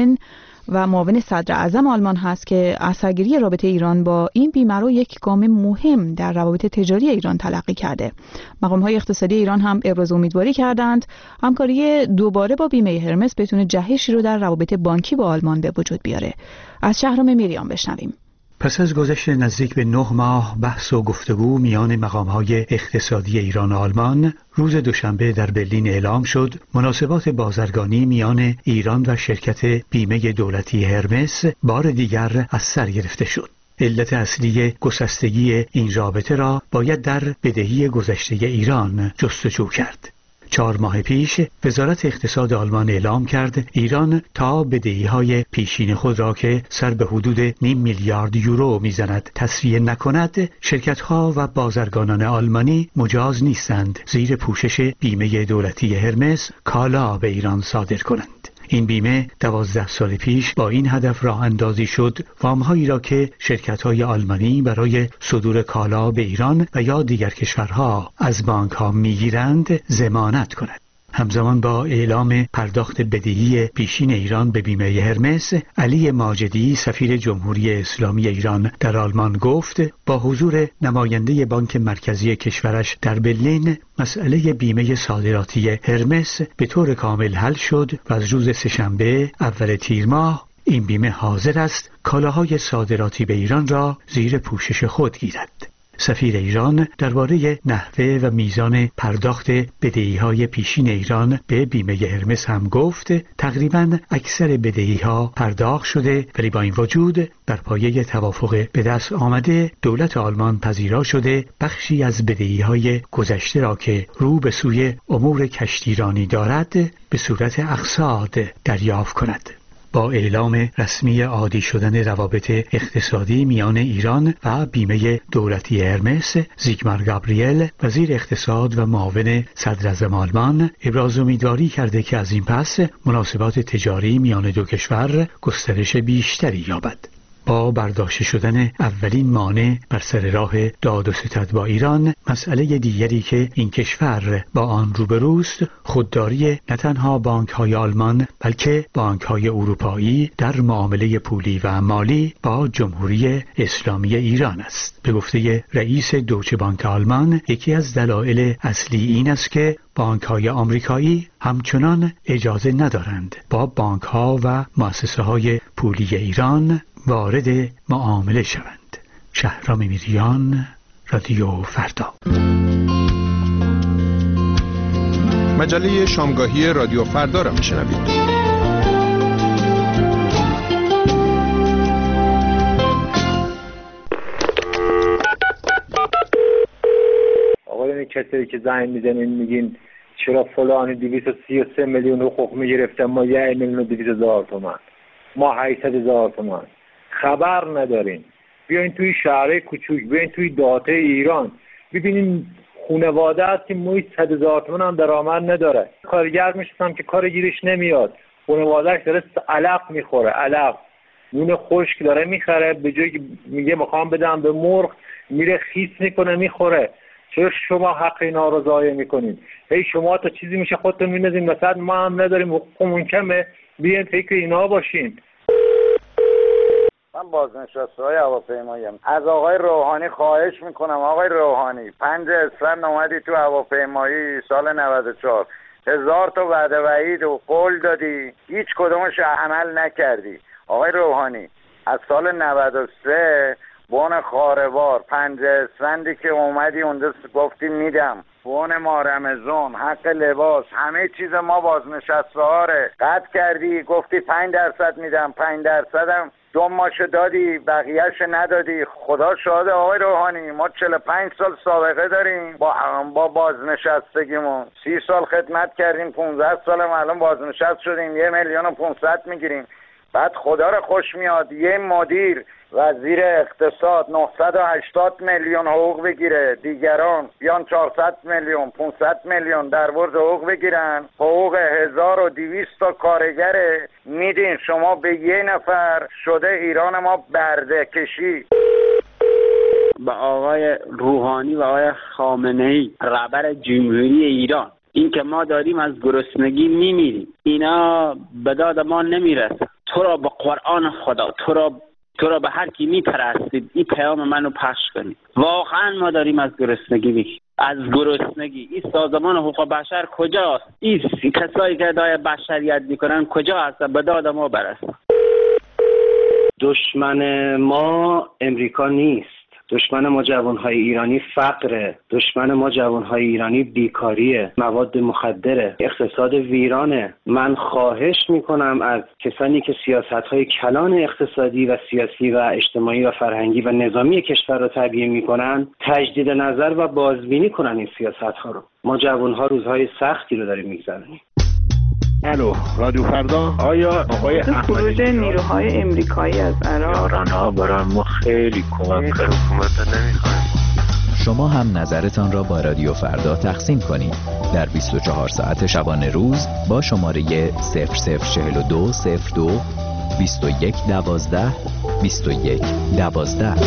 معاون صدر اعظم آلمان هست که اثرگیری رابطه ایران با این بیمه رو یک گام مهم در روابط تجاری ایران تلقی کرده. مقام‌های اقتصادی ایران هم ابراز امیدواری کردند همکاری دوباره با بیمه هرمس بتونه جهشی رو در روابط بانکی با آلمان به وجود بیاره. از شهرام میریان بشنویم. پس از گذشت نزدیک به 9 ماه بحث و گفتگو میان مقام‌های اقتصادی ایران و آلمان، روز دوشنبه در برلین اعلام شد مناسبات بازرگانی میان ایران و شرکت بیمه دولتی هرمس بار دیگر از سر گرفته شد. علت اصلی گسستگی این رابطه را باید در بدهی گذشته ایران جستجو کرد. 4 ماه پیش وزارت اقتصاد آلمان اعلام کرد ایران تا بدهی‌های پیشین خود را که سر به حدود 0.5 میلیارد یورو میزند تسویه نکند، شرکت‌ها و بازرگانان آلمانی مجاز نیستند زیر پوشش بیمه دولتی هرمس کالا به ایران صادر کنند. این بیمه 12 سال پیش با این هدف راه اندازی شد وام‌هایی را که شرکت‌های آلمانی برای صدور کالا به ایران و یا دیگر کشورها از بانک‌ها می‌گیرند ضمانت کند. همزمان با اعلام پرداخت بدهی پیشین ایران به بیمه هرمس، علی ماجدی سفیر جمهوری اسلامی ایران در آلمان گفت با حضور نماینده بانک مرکزی کشورش در برلین مسئله بیمه صادراتی هرمس به طور کامل حل شد و از روز سه‌شنبه اول تیر ماه این بیمه حاضر است کالاهای صادراتی به ایران را زیر پوشش خود گیرد. سفیر ایران درباره نحوه و میزان پرداخت بدهی‌های پیشین ایران به بیمه هرمس هم گفت تقریباً اکثر بدهی‌ها پرداخت شده، ولی با این وجود در پایه توافق به دست آمده دولت آلمان پذیرا شده بخشی از بدهی‌های گذشته را که رو به سوی امور کشتیرانی دارد به صورت اقساط دریافت کند. با اعلام رسمی عادی شدن روابط اقتصادی میان ایران و بیمه دولتی هرمس، زیگمار گابریل وزیر اقتصاد و معاون صدر اعظم آلمان ابراز امیدواری کرده که از این پس مناسبات تجاری میان دو کشور گسترش بیشتری یابد. با برداشته شدن اولین مانع بر سر راه داد و ستد با ایران، مسئله دیگری که این کشور با آن روبروست خودداری نه تنها بانک‌های آلمان بلکه بانک‌های اروپایی در معامله پولی و مالی با جمهوری اسلامی ایران است. به گفته رئیس دویچه بانک آلمان، یکی از دلایل اصلی این است که بانک‌های آمریکایی همچنان اجازه ندارند با بانک‌ها و مؤسسه‌های پولی ایران وارد معامله شوند. شهرام میریان، رادیو فردا. مجله شامگاهی رادیو فردا را میشنوید. آقایون کسایی که زنگ میزنین میگین چرا فلانی 233 میلیون حقوق میگرفته ما 1,200,000 تومان، ما 800,000 تومان، خبر ندارین. بیاین توی شهرهای کوچوک، بیاین توی دهات ایران ببینین خانواده است که محیط 100,000 تومان هم درآمد نداره. کارگر میشستم که کار گیرش نمیاد، خانواده‌اش داره علف میخوره، علف نون خشک داره میخره، به جایی که میگه میخوام بدم به مرغ میره خیس میکنه میخوره. چرا شما حق اینا رو ضایع میکنین؟ هی شما تا چیزی میشه خودتون میندازین مثلا ما هم نداریم حقوقمون کمه، بیاین فکر اینا باشین. من بازنشسته‌های هواپیماییم. از آقای روحانی خواهش میکنم آقای روحانی 5 اسفند اومدی تو هواپیمایی سال 94 1000 تا وعده وعید و قول دادی، هیچ کدومش عمل نکردی. آقای روحانی از سال 93 بون خاروار 5 اسفندی که اومدی اونجا گفتی میدم، بون ما رمضان، حق لباس، همه چیز ما بازنشسته ها رو قطع کردی، گفتی 5% میدم، 5% هم جمعاشو دادی بقیهش ندادی. خدا شاهد آقای روحانی، ما 45 سال سابقه داریم با بازنشستگیمون. 30 سال خدمت کردیم، 15 سال الان بازنشست شدیم، 1,500,000 میگیریم. بعد خدا رو خوش میاد یه مدیر وزیر اقتصاد 980 میلیون حقوق بگیره، دیگران بیان 400 میلیون 500 میلیون در ورد حقوق بگیرن. حقوق 1200 تا کارگره میدین شما به یه نفر. شده ایران ما برده کشی. با آقای روحانی و آقای خامنه‌ای رهبر جمهوری ایران، این که ما داریم از گرسنگی میمیریم، اینا به داد ما نمیرسه. تو را به قرآن خدا، تو را به هر کی میپرستید این پیام منو پخش کنید. واقعا ما داریم از گرسنگی میمیریم، از گرسنگی. این سازمان حقوق بشر کجاست؟ این کسایی که ادعای بشریت میکنن کجا هستن؟ به داد ما برسن. دشمن ما امریکا نیست. دشمن ما جوانهای ایرانی فقره. دشمن ما جوانهای ایرانی بیکاریه، مواد مخدره، اقتصاد ویرانه. من خواهش میکنم از کسانی که سیاستهای کلان اقتصادی و سیاسی و اجتماعی و فرهنگی و نظامی کشور رو تبیین میکنن تجدید نظر و بازبینی کنن این سیاستها رو. ما جوانها روزهای سختی رو داریم میگذرونیم. الو رادیو فردا. آیا آقای خروج نیروهای امریکایی از عراق یارانها برای ما خیلی کمک کرد. حکومت نمیخوایم. شما هم نظرتان را با رادیو فردا تقسیم کنید در 24 ساعت شبانه روز با شماره 0042 02 21 12 21 12.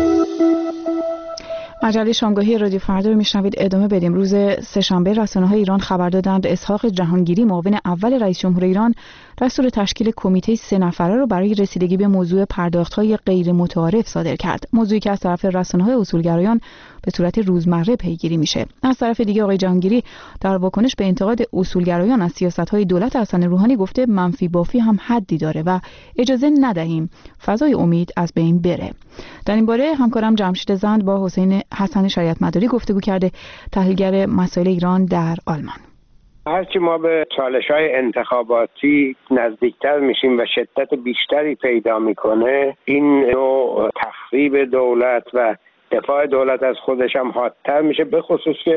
مجله شامگاهی رادیو فردا رو میشنوید. ادامه بدیم. روز سه‌شنبه رسانه‌های ایران خبر دادند اسحاق جهانگیری معاون اول رئیس جمهور ایران دستور تشکیل کمیته 3 نفره را برای رسیدگی به موضوع پرداخت‌های غیر متعارف صادر کرد. موضوعی که از طرف رسانه‌های اصولگرایان به صورت روزمره پیگیری میشه. از طرف دیگه آقای جهانگیری در واکنش به انتقاد اصولگرایان از سیاست‌های دولت حسن روحانی گفته منفی بافی هم حدی داره و اجازه ندهیم فضای امید از بین بره. در این باره همکارم جمشید زند با حسن شریعت مداری گفتگو کرده، تحلیلگر مسائل ایران در آلمان. هرچی ما به چالش‌های انتخاباتی نزدیکتر میشیم و شدت بیشتری پیدا میکنه، این نوع تخریب دولت و دفاع دولت از خودش هم حادتر میشه، به خصوص که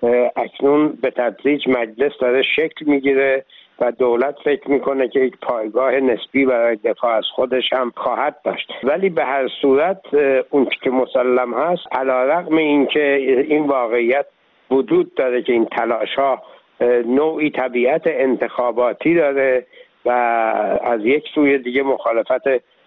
اکنون به تدریج مجلس داره شکل میگیره و دولت فکر میکنه که یک پایگاه نسبی برای دفاع از خودش هم خواهد داشت. ولی به هر صورت اون که مسلم هست، علیرغم اینکه این واقعیت وجود داره که این تلاش‌ها نوعی طبیعت انتخاباتی داره و از یک سوی دیگه مخالفت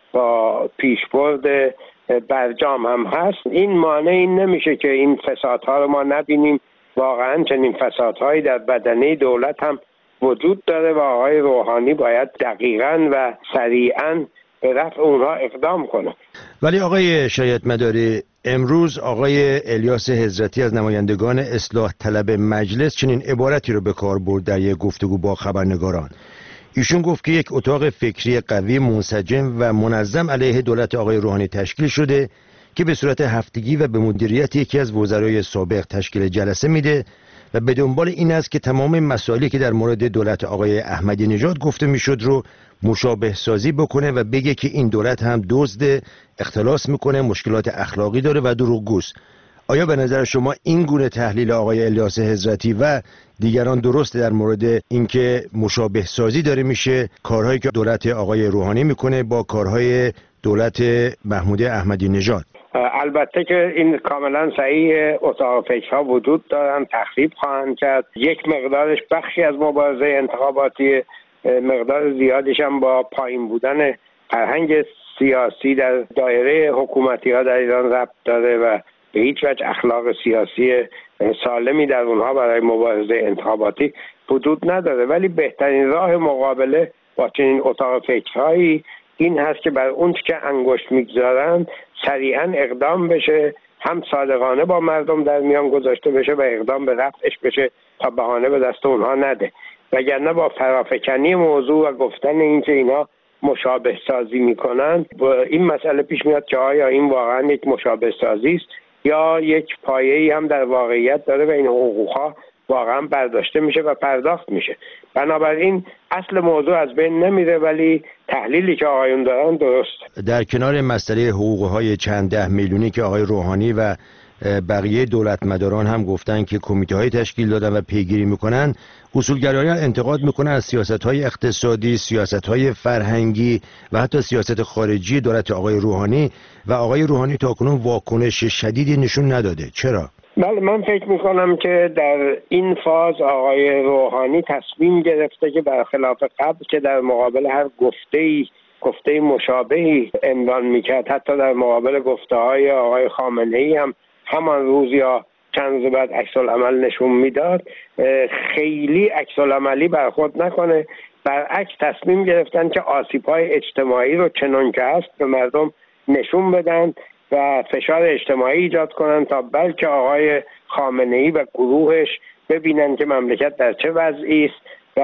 با پیشبرد برجام هم هست، این مانعی نمیشه که این فسادها رو ما نبینیم. واقعا چنین فسادهایی در بدنه دولت هم وجود داره و آقای روحانی باید دقیقاً و سریعاً به رفع اونها اقدام کنه. ولی آقای شریعت مداری، امروز آقای الیاس حضرتی از نمایندگان اصلاح طلب مجلس چنین عبارتی رو به کار برد در یک گفتگو با خبرنگاران. ایشون گفت که یک اتاق فکری قوی منسجم و منظم علیه دولت آقای روحانی تشکیل شده که به صورت هفتگی و به مدیریت یکی از وزرای سابق تشکیل جلسه میده و به دنبال این است که تمام مسائلی که در مورد دولت آقای احمدی نژاد گفته میشد رو مشابه سازی بکنه و بگه که این دولت هم دزد، اختلاس میکنه، مشکلات اخلاقی داره و دروغگوست. آیا به نظر شما این گونه تحلیل آقای الیاس حضرتی و دیگران درسته در مورد اینکه مشابه سازی داره میشه کارهایی که دولت آقای روحانی میکنه با کارهای دولت محمود احمدی نژاد؟ البته که این کاملا صحیح، اتاق فکرها وجود دارن، تخریب خواهند کرد. یک مقدارش بخشی از مبارزه انتخاباتی، مقدار زیادیش هم با پایین بودن فرهنگ سیاسی در دایره حکومتی ها در ایران ربط داره و به هیچ وجه اخلاق سیاسی سالمی در اونها برای مبارزه انتخاباتی وجود نداره. ولی بهترین راه مقابله با چنین اتاق فکرهایی این هست که بر اون که انگشت میگذارن سریعا اقدام بشه، هم صادقانه با مردم در میان گذاشته بشه و اقدام به رفعش بشه تا بهانه به دست اونها نده. وگرنه با فرافکنی موضوع و گفتن اینکه اینا مشابه سازی میکنن، این مسئله پیش میاد که آیا این واقعا یک مشابه سازی است یا یک پایه‌ای هم در واقعیت داره و این حقوقها واقعا برداشته میشه و پرداخت میشه. بنابراین اصل موضوع از بین نمیره، ولی تحلیلی که آقایون دارن درست. در کنار مسئله حقوقهای چند ده میلیونی که آقای روحانی و بقیه دولتمداران هم گفتن که کمیته‌های تشکیل دادن و پیگیری میکنن، اصولگرایان انتقاد میکنن از سیاست‌های اقتصادی، سیاست‌های فرهنگی و حتی سیاست خارجی دولت آقای روحانی و آقای روحانی تاکنون واکنش شدیدی نشون نداده. چرا؟ بله، من فکر میکنم که در این فاز آقای روحانی تصمیم گرفته که برخلاف قبل که در مقابل هر گفته مشابهی عنوان میکرد، حتی در مقابل گفته‌های آقای خامنه‌ای هم همان روز یا چند روز بعد عکس العمل نشون میداد، خیلی عکس العملی برخورد نکنه. برعکس تصمیم گرفتن که آسیب‌های اجتماعی رو چنان که هست به مردم نشون بدن و فشار اجتماعی ایجاد کنن تا بلکه آقای خامنه‌ای و گروهش ببینن که مملکت در چه وضعی است و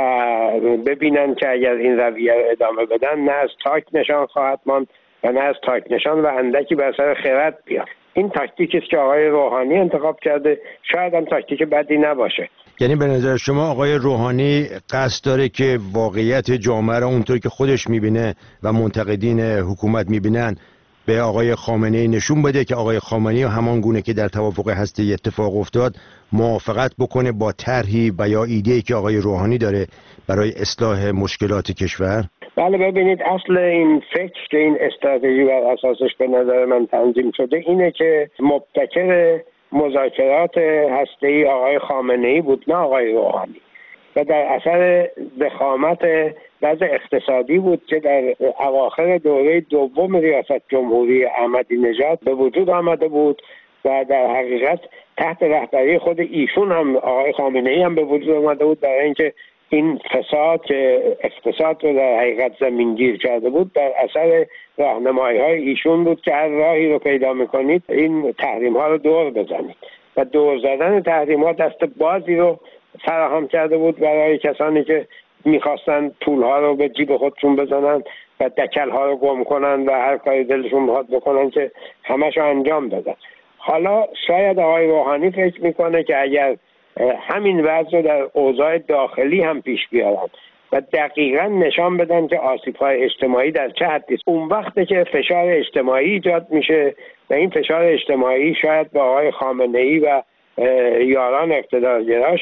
ببینن که اگر این رویه رو ادامه بدن نه از تاک نشان خواهد ماند و نه از تاک نشان و اندکی بر سر خرد بیاد. این تاکتیکی است که آقای روحانی انتخاب کرده، شاید هم تاکتیک بدی نباشه. یعنی به نظر شما آقای روحانی قصد داره که واقعیت جامعه را اونطور که خودش میبینه و منتقدین حکومت میبینن به آقای خامنه‌ای نشون بده که آقای خامنه‌ای همان گونه که در توافق هسته‌ای اتفاق افتاد موافقت بکنه با طرحی و یا ایده‌ای که آقای روحانی داره برای اصلاح مشکلات کشور؟ بله، ببینید اصل این فکر که این استراتژی بر اساسش به نظر من تنظیم شده اینه که مبتکر مذاکرات هسته‌ای آقای خامنه‌ای بود، نه آقای روحانی، و در اثر ضخامت وضع اقتصادی بود که در اواخر دوره دوم ریاست جمهوری احمدی نژاد به وجود آمده بود و در حقیقت تحت رهبری خود ایشون هم آقای خامنه‌ای هم به وجود آمده بود، برای اینکه این فساد که اقتصاد رو در حقیقت زمینگیر کرده بود در اثر راهنمایی‌های ایشون بود که هر راهی رو پیدا می‌کنید این تحریم‌ها رو دور بزنید و دور زدن تحریم‌ها دست بازی رو فراهم کرده بود برای کسانی که میخواستن پولها رو به جیب خودشون بزنن و دکل‌ها رو گم کنن و هر کاری دلشون بخواد بکنن که همش رو انجام بدن. حالا شاید آقای روحانی فکر میکنه که اگر همین وضع رو در اوضاع داخلی هم پیش بیارن و دقیقاً نشان بدن که آسیب‌های اجتماعی در چه حدی است، اون وقته که فشار اجتماعی ایجاد میشه و این فشار اجتماعی شاید به آقای خامنه‌ای و یاران اقتدارگراش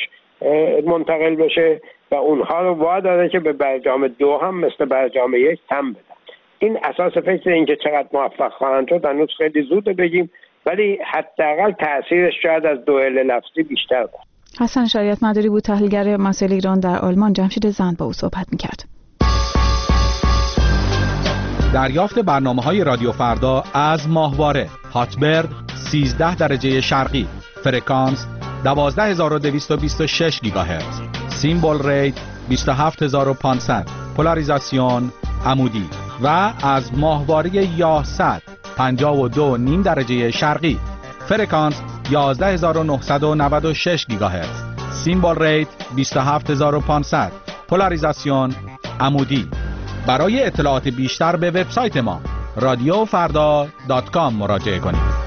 منتقل بشه و اونها رو واداره که به برجام 2 هم مثل برجام 1 تم بدن. این اساس فکر این که چقدر موفق خواهند شد هنوز خیلی زوده بگیم، ولی حداقل تاثیرش شاید از دوئل لفظی بیشتر بود. حسن شریعت مداری بود، تحلیلگر مسائل ایران در آلمان. جمشید زند با او صحبت می‌کرد. دریافت برنامه‌های رادیو فردا از ماهواره هاتبرد 13 درجه شرقی، فرکانس 12226 گیگاهرتز، سیمبل ریت 27500، پولاریزاسیون عمودی و از ماهواره یاهصد 52.5 درجه شرقی، فرکانس 11996 گیگاهرتز، سیمبل ریت 27500، پولاریزاسیون عمودی. برای اطلاعات بیشتر به وبسایت ما radiofarda.com مراجعه کنید.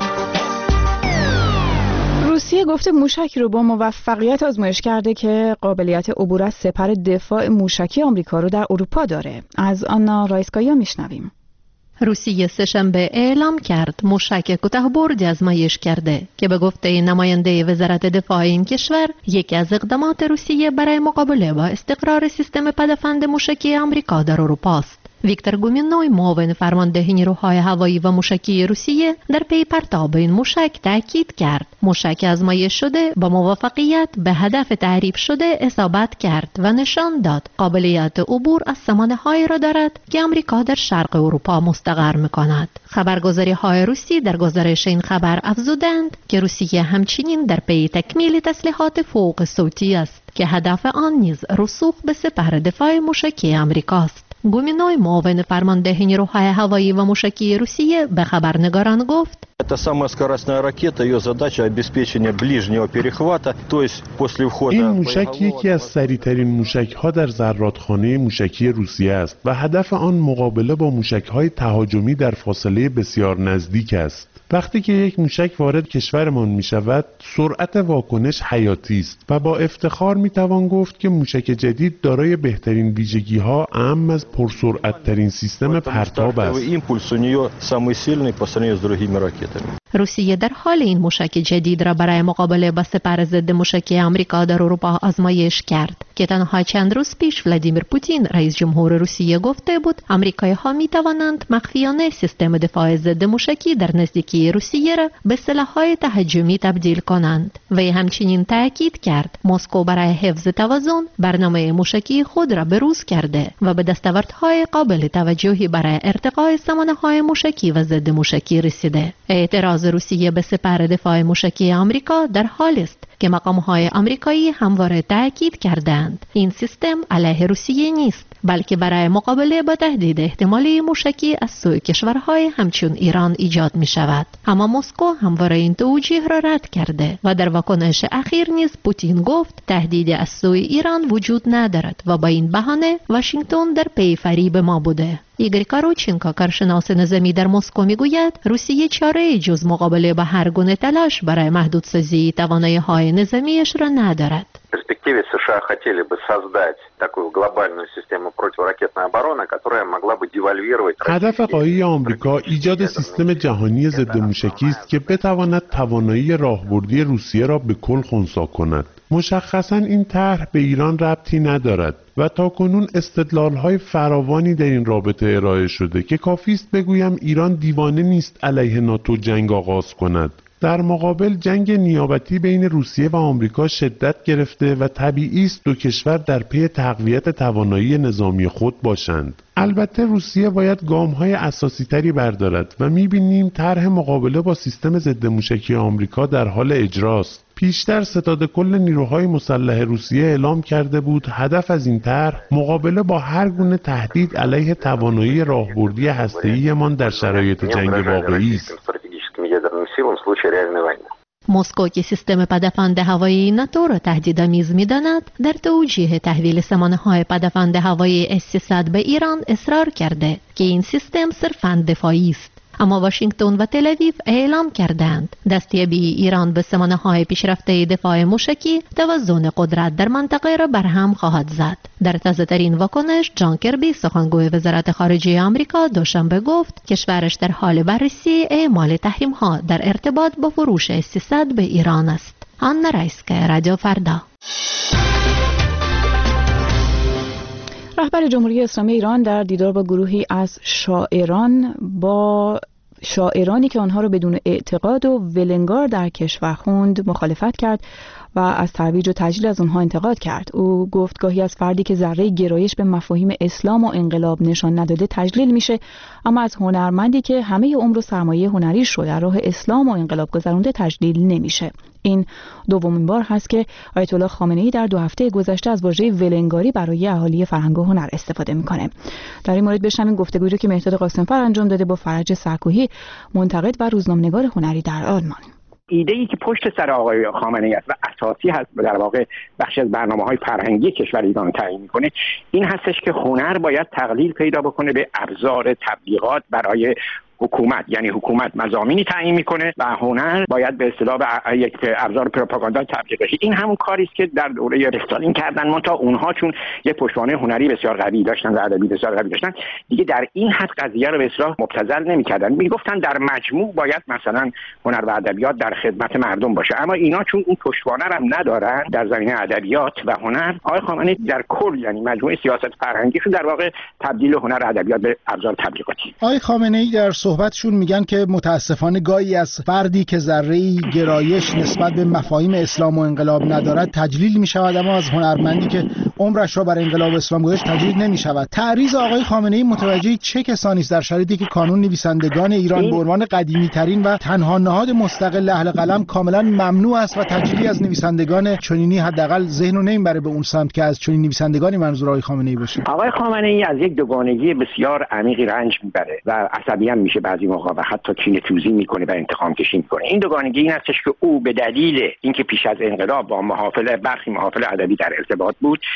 روسیه گفته موشکی رو با موفقیت آزمایش کرده که قابلیت عبور از سپر دفاع موشکی آمریکا رو در اروپا داره. از آنا رایسکایا میشنویم. روسیه سه‌شنبه اعلام کرد موشک کوتاه‌بردی آزمایش کرده که به گفته نماینده وزارت دفاع این کشور یکی از اقدامات روسیه برای مقابله با استقرار سیستم پدافند موشکی آمریکا در اروپا است. ویکتور گومینوی معاون فرمانده نیروهای هوایی و موشکی روسیه در پی پرتاب این موشک تاکید کرد موشک آزمایش شده با موفقیت به هدف تعریف شده اصابت کرد و نشان داد قابلیت عبور از سامانه‌هایی را دارد که آمریکا در شرق اروپا مستقر می‌کند. خبرگزاری‌های روسی در گزارش این خبر افزودند که روسیه همچنین در پی تکمیل تسلیحات فوق صوتی است که هدف آن نیز رسوخ به سپر دفاع موشکی آمریکاست. گومینوی معاون فرمانده نیروهای هوایی و موشکی روسیه به خبرنگاران گفت Это самая скоростная ракета, ее задача обеспечение ближнего перехвата, то есть после входа. این موشک یکی از سریع‌ترین موشک‌ها در ذراتخانه موشکی روسیه است و هدف آن مقابله با موشک‌های تهاجمی در فاصله بسیار نزدیک است. وقتی که یک موشک وارد کشورمان می شود، سرعت واکنش حیاتی است و با افتخار می توان گفت که موشک جدید دارای بهترین ویژگی ها اعم از پرسرعت ترین سیستم پرتاب است. روسیه در حال این موشک جدید را برای مقابله با سپر ضد موشکی آمریکا در اروپا آزمایش کرد که تنها چند روز پیش ولادیمیر پوتین رئیس جمهور روسیه گفته بود آمریکایی‌ها می‌توانند مخفیانه سیستم دفاع ضد موشکی در نزدیکی روسیه را به سلاح‌های تهاجمی تبدیل کنند. وی همچنین تاکید کرد مسکو برای حفظ توازن برنامه موشکی خود را بروز کرده و به دستاوردهای قابل توجهی برای ارتقای سامانه‌های موشکی و ضد موشکی رسیده. اعتراض روسیه به سپر دفاع موشکی آمریکا در حال است که مقام‌های آمریکایی همواره تاکید کردند این سیستم علیه روسیه نیست، بلکه برای مقابله با تهدید احتمالی موشکی از سوی کشورهای همچون ایران ایجاد می شود. اما مسکو همواره این توجیه را رد کرده و در واکنش اخیر نیز پوتین گفت تهدید از سوی ایران وجود ندارد و با این بهانه واشنگتن در پی فریب ما بوده. ایگور کاروچینکو، کارشناس نظامی در مسکو، میگوید روسیه چاره جز مقابله با هر گونه تلاش برای محدودسازی توانایی‌های نظامیش را ندارد. В перспективе США хотели бы создать такую глобальную систему противоракетной обороны, которая могла бы девальвировать. هدف قایی آمریکا ایجاد سیستم جهانی ضد موشکی است که بتواند توانایی راهبردی روسیه را به کل خنثی کند. مشخصاً این طرح به ایران ربطی ندارد و تاکنون استدلال‌های فراوانی در این رابطه ارائه شده که کافی است بگویم ایران دیوانه نیست علیه ناتو جنگ آغاز کند. در مقابل جنگ نیابتی بین روسیه و آمریکا شدت گرفته و طبیعی است دو کشور در پی تقویت توانایی نظامی خود باشند. البته روسیه باید گام‌های اساسی‌تری بردارد و می‌بینیم طرح مقابله با سیستم ضد موشکی آمریکا در حال اجراست. پیشتر ستاد کل نیروهای مسلح روسیه اعلام کرده بود هدف از این طرح مقابله با هر گونه تهدید علیه توانایی راهبردی هسته‌ایمان در شرایط جنگ واقعی است. مسکو که سیستم پدافند هوایی ناتو را تهدیدآمیز می‌داند، در توجیه تحویل سامانه‌های پدافند هوایی S-300 به ایران اصرار کرده که این سیستم صرفاً دفاعی است. اما واشنگتن و تل آویو اعلام کردند دستیابی ایران به سامانه‌های پیشرفته دفاع موشکی توازن قدرت در منطقه را برهم خواهد زد. در تازه‌ترین واکنش جان کربی، سخنگوی وزارت خارجه آمریکا، دوشنبه گفت کشورش در حال بررسی اعمال تحریم‌ها در ارتباط با فروش S-300 به ایران است. آنا رایسکا، رادیو فردا. رهبر جمهوری اسلامی ایران در دیدار با گروهی از شاعرانی که آنها را بدون اعتقاد و ولنگار در کشور خواند مخالفت کرد و از ترویج و تجلیل از آنها انتقاد کرد. او گفت گاهی از فردی که ذره گرایش به مفاهیم اسلام و انقلاب نشان نداده تجلیل میشه، اما از هنرمندی که همه عمر و سرمایه هنریش رو در راه اسلام و انقلاب گذرونده تجلیل نمیشه. این دومین بار هست که آیت الله خامنه‌ای در 2 هفته گذشته از واژه ولنگاری برای اهالی فرهنگ و هنر استفاده میکنه. در این مورد بشنویم گفتگویی رو که مهرداد قاسم‌فر انجام داده با فرج سرکوهی، منتقد و روزنامه‌نگار هنری در آلمان. ایده‌ای که پشت سر آقای خامنه‌ای است و اساسی هست، در واقع بخشی از برنامه‌های فرهنگی کشور ایران تعیین می‌کنه، این هستش که هنر باید تقلیل پیدا بکنه به ابزار تبلیغات برای حکومت. یعنی حکومت مضامینی تعیین میکنه و هنر باید به اصطلاح یک ابزار پروپاگاندا تبلیغ بشه. این همون کاری است که در دوره استالین کردن، منتها اونها چون یک پشتوانه هنری بسیار قوی داشتن و ادبی بسیار قوی داشتن، دیگه در این حد قضیه رو به اصطلاح مبتذل نمی‌کردن. میگفتن در مجموع باید مثلا هنر و ادبیات در خدمت مردم باشه، اما اینا چون اون پشتوانه رو هم ندارن در زمینه ادبیات و هنر، آقای خامنه‌ای در کل یعنی مجموعه سیاست فرهنگیشون در واقع تبدیل هنر و ادبیات به ابزار تبلیغاتی. آقای خامنه‌ای در صحبتشون میگن که متاسفانه گاهی از فردی که ذره‌ای گرایش نسبت به مفاهیم اسلام و انقلاب ندارد تجلیل میشود، اما از هنرمندی که عمرش را بر انقلاب اسلام گذاشت تجلیل نمیشود. تعریض آقای خامنه‌ای متوجه چه کسانی است در شرایطی که کانون نویسندگان ایران به عنوان قدیمی ترین و تنها نهاد مستقل اهل قلم کاملا ممنوع است و تجلیلی از نویسندگان چنینی حداقل ذهن رو نمیبره به اون سمت که از چنین نویسندگانی منظور آقای خامنه‌ای باشه؟ آقای خامنه‌ای از یک دوگانگی بسیار عمیقی رنج میبره و عصبی هم میشه بعضی موقع و حتی کینه‌توزی میکنه و انتقام کشی میکنه. این دوگانگی این هستش که او به دلیل اینکه پیش از انقلاب با برخی محافل ادبی در ارتباط بود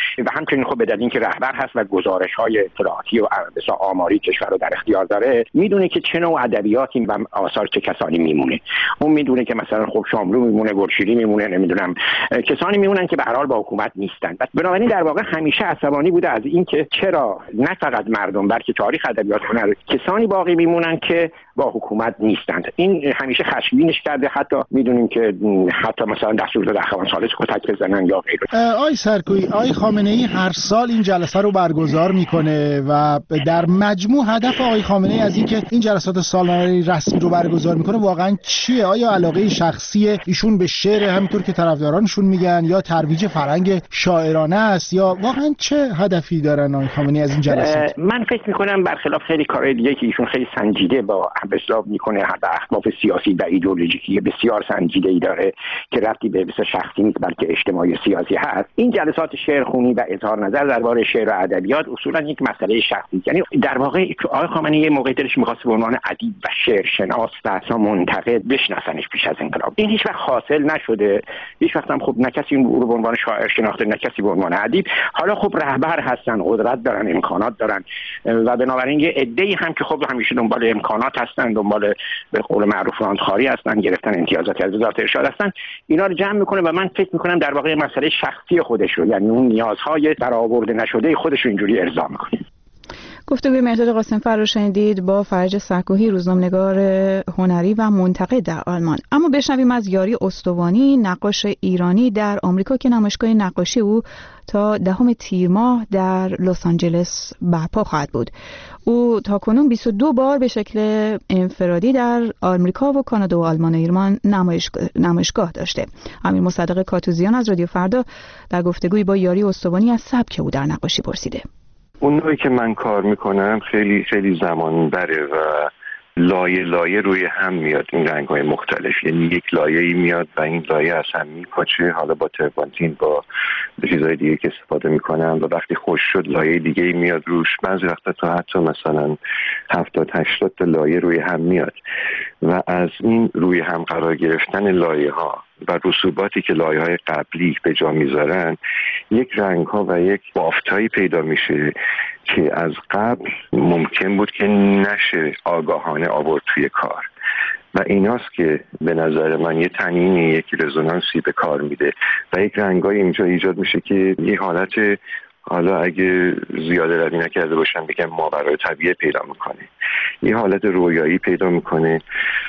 و همچنین خب به دلیل اینکه رهبر هست و گزارش‌های اطلاعاتی و آماری کشور رو در اختیار داره، میدونه که چه نوع ادبیاتی و آثار چه کسانی میمونه. اون میدونه که مثلا خب شاملو میمونه، گلشیری میمونه، نمیدونم کسانی میمونن که به هر حال با حکومت نیستن. بنابراین در واقع همیشه عصبانی بوده از اینکه چرا نه فقط مردم بلکه تاریخ ادبیات هنر کسانی باقی میمونن که با حکومت نیستند. این همیشه خشمگینش کرده. حتی میدونیم که حتی مثلا دستور داده اخوان سالس کتک بزنن یا غیره. آقای سرکویی، آقای خامنه‌ای هر سال این جلسه رو برگزار میکنه و در مجموع هدف آقای خامنه‌ای از اینکه این جلسات سالانه رسمی رو برگزار میکنه واقعا چیه؟ آیا علاقه شخصی ایشون به شعر همینطور که طرفدارانشون میگن، یا ترویج فرهنگ شاعرانه است، یا واقعا چه هدفی دارن آقای خامنه‌ای از این جلسات؟ من فکر میکنم برخلاف خیلی کارهای دیگه که ایشون خیلی سنجیده با حساب میکنه، به اهداف سیاسی و ایدئولوژیکی بسیار سنجیده‌ای داره که ربطی به شخصی نیست بلکه اجتماعی سیاسی هست. این جلسات شعرخوانی و اظهار نظر درباره شعر و ادبیات اصولا یک مسئله شخصی، یعنی در واقع آقای خامنه‌ای یه موقعی دلش می‌خواست به عنوان ادیب و شعرشناس و اصلا منتقد بشناسنش پیش از انقلاب. این هیچ وقت حاصل نشده. هیچ وقت هم خب نه کسی رو به عنوان شاعر شناخته نه کسی به عنوان ادیب. حالا خب رهبر هستن، قدرت دارن، امکانات دارن و بنابراین یه عده‌ای هم که خب همیشه دنبال امکانات هستن، دنبال به قول معروف راندخواری هستن، گرفتن امتیازاتی از وزارت ارشاد هستن، اینا رو جمع میکنه و من فکر میکنم در واقع مسئله شخصی خودش رو، یعنی اون نیازهای برآورده نشده خودش رو اینجوری ارضا میکنه. گفتگوی مهرداد قاسم‌فر رو شنیدید با فرج سرکوهی، روزنامه‌نگار هنری و منتقد در آلمان. اما بشنویم از یاری استوانی، نقاش ایرانی در آمریکا که نمایشگاه نقاشی او تا 10 تیر ماه در لس آنجلس برپا خواهد بود. او تاکنون 22 بار به شکل انفرادی در آمریکا و کانادا و آلمان و ایران نمایشگاه داشته. امیر مصدق کاتوزیان از رادیو فردا در گفتگویی با یاری استوانی از سبک او در نقاشی پرسیده. اون نوعی که من کار میکنم خیلی خیلی زمان بره و لایه لایه روی هم میاد این رنگ‌های مختلف، یعنی یک لایه‌ای میاد و این لایه از هم میپاچه، حالا با ترپانتین با چیزهای دیگه که استفاده میکنم، و وقتی خوش شد لایه دیگه‌ای میاد روش. بعضی وقتا تا حتی مثلا 70-80 تا لایه روی هم میاد و از این روی هم قرار گرفتن لایه‌ها و رسوباتی که لایه‌های قبلی به جا میذارن یک رنگ‌ها و یک بافتایی پیدا میشه که از قبل ممکن بود که نشه آگاهانه آورد توی کار و ایناست که به نظر من یه تنینی، یک رزونانسی به کار میده و یک رنگای اینجا ایجاد میشه که یه حالت، حالا اگه زیاده روی نکرده باشم بگم ماورای طبیعه پیدا میکنه، یه حالت رویایی پیدا میکنه،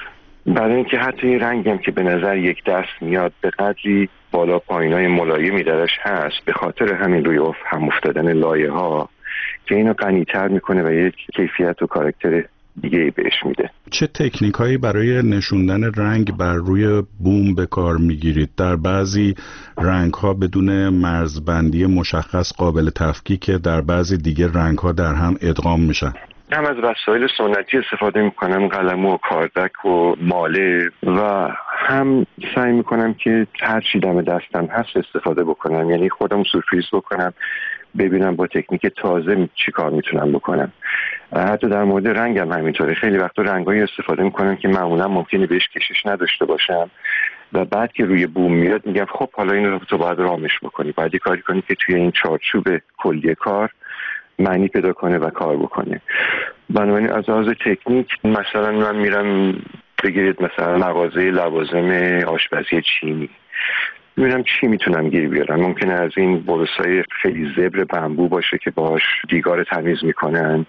برای اینکه حتی یه رنگی هم که به نظر یک دست میاد به قدری بالا پایینای ملایمی درش هست به خاطر همین روی هم افتادن لایه ها که اینو غنی‌تر میکنه و یک کیفیت و کاراکتر دیگه بهش میده. چه تکنیک هایی برای نشوندن رنگ بر روی بوم به کار میگیرید؟ در بعضی رنگ ها بدون مرزبندی مشخص قابل تفکیک، در بعضی دیگه رنگ ها در هم ادغام میشن. هم از وسایل سنتی استفاده میکنم، قلمو و کاردک و ماله، و هم سعی میکنم که هر چی دم دستم هست استفاده بکنم، یعنی خودم سورپرایز بکنم، ببینم با تکنیک تازه چی کار میتونم بکنم. حتی در مورد رنگم همینطوره، خیلی وقتا رنگایی استفاده میکنم که معمولا ممکنه بهش کشش نداشته باشم و بعد که روی بوم میاد میگم خب حالا این رو تو باید رامش بکنی، باید کاری کنی که توی این چارچوب کلی کار معنی پیدا کنه و کار بکنه. بنابراین از لحاظ تکنیک مثلا من میرم بگیرید مثلا مغازه لوازم آشپزی چینی، میبینم چی میتونم گیر بیارم. ممکنه از این برسای خیلی زبر بمبو باشه که باهاش دیگار تمیز میکنن،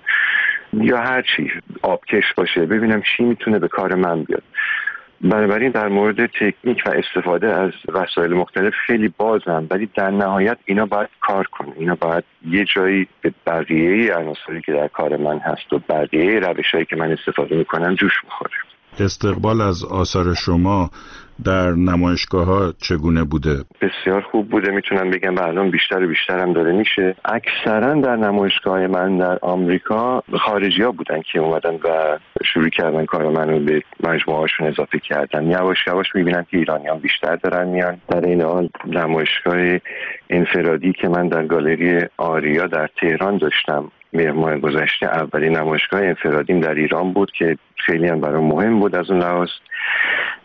یا هر چی آبکش باشه، ببینم چی میتونه به کار من بیاد. بنابراین در مورد تکنیک و استفاده از وسایل مختلف خیلی بازم، ولی در نهایت اینا باید کار کنه، اینا باید یه جایی به بقیه عناصری که در کار من هست و بقیه روشایی که من استفاده میکنم جوش بخوره. استقبال از آثار شما در نمایشگاه‌ها چگونه بوده؟ بسیار خوب بوده، میتونم بگم و الان بیشتر و بیشتر هم داره میشه. اکثرا در نمایشگاه من در آمریکا خارجی‌ها بودن که اومدن و شروع کردن کار منو به مجموعه‌هاشون اضافه کردن. یواش یواش میبینم که ایرانیان بیشتر دارن میان. در این حال نمایشگاه انفرادی که من در گالری آریا در تهران داشتم ماه گذشته، اولین نمایشگاه انفرادیم در ایران بود که خیلی هم برام مهم بود از اون لحاظ.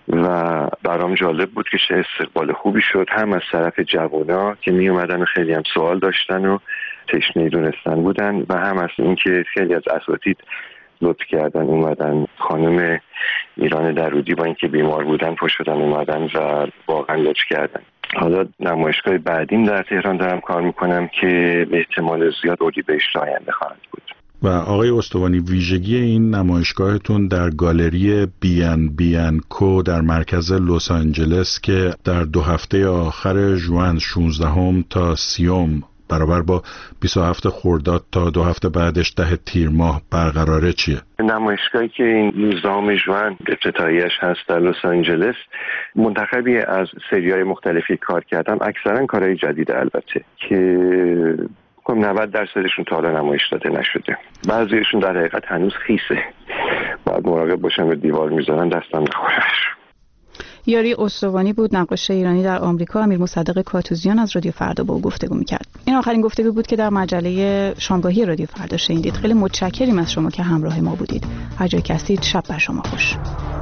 و برام جالب بود که چه استقبال خوبی شد، هم از طرف جوانا که می اومدن و خیلی هم سوال داشتن و تشنه دونستن بودن و هم از اینکه خیلی از اساتید لطف کردن اومدن. خانم ایران درودی با اینکه بیمار بودن پشت شدن اومدن و واقعا لطف کردن. حالا نمایشگاه بعدیم در تهران دارم کار میکنم که به احتمال زیاد اردیبهشت آینده خواهد بود. و آقای استوانی، ویژگی این نمایشگاهتون در گالری بیان کو در مرکز لس آنجلس که در 2 هفته آخر ژوئن 16 تا 30 برابر با 27 خرداد تا 2 هفته بعدش 10 تیر ماه برقراره چیه؟ نمایشگاهی که این 19 ژوئن افتتاحیه‌اش هست در لس آنجلس منتخبی از سری‌های مختلفی کار کردم، اکثرا کارهای جدید البته که 90% تا حالا نمایش داده نشده. بعضیشون در حقیقت هنوز خیسه، باید مراقب باشم به دیوار میذارن دستم نخورش. یاری استوانی بود، نقاش ایرانی در آمریکا. امیر مصدق کاتوزیان از رادیو فردا با او گفتگو می‌کرد. این آخرین گفتگو بود که در مجله شامگاهی رادیو فردا شنیدید. خیلی متشکریم از شما که همراه ما بودید. هر جای که هستید شب بر شما خوش.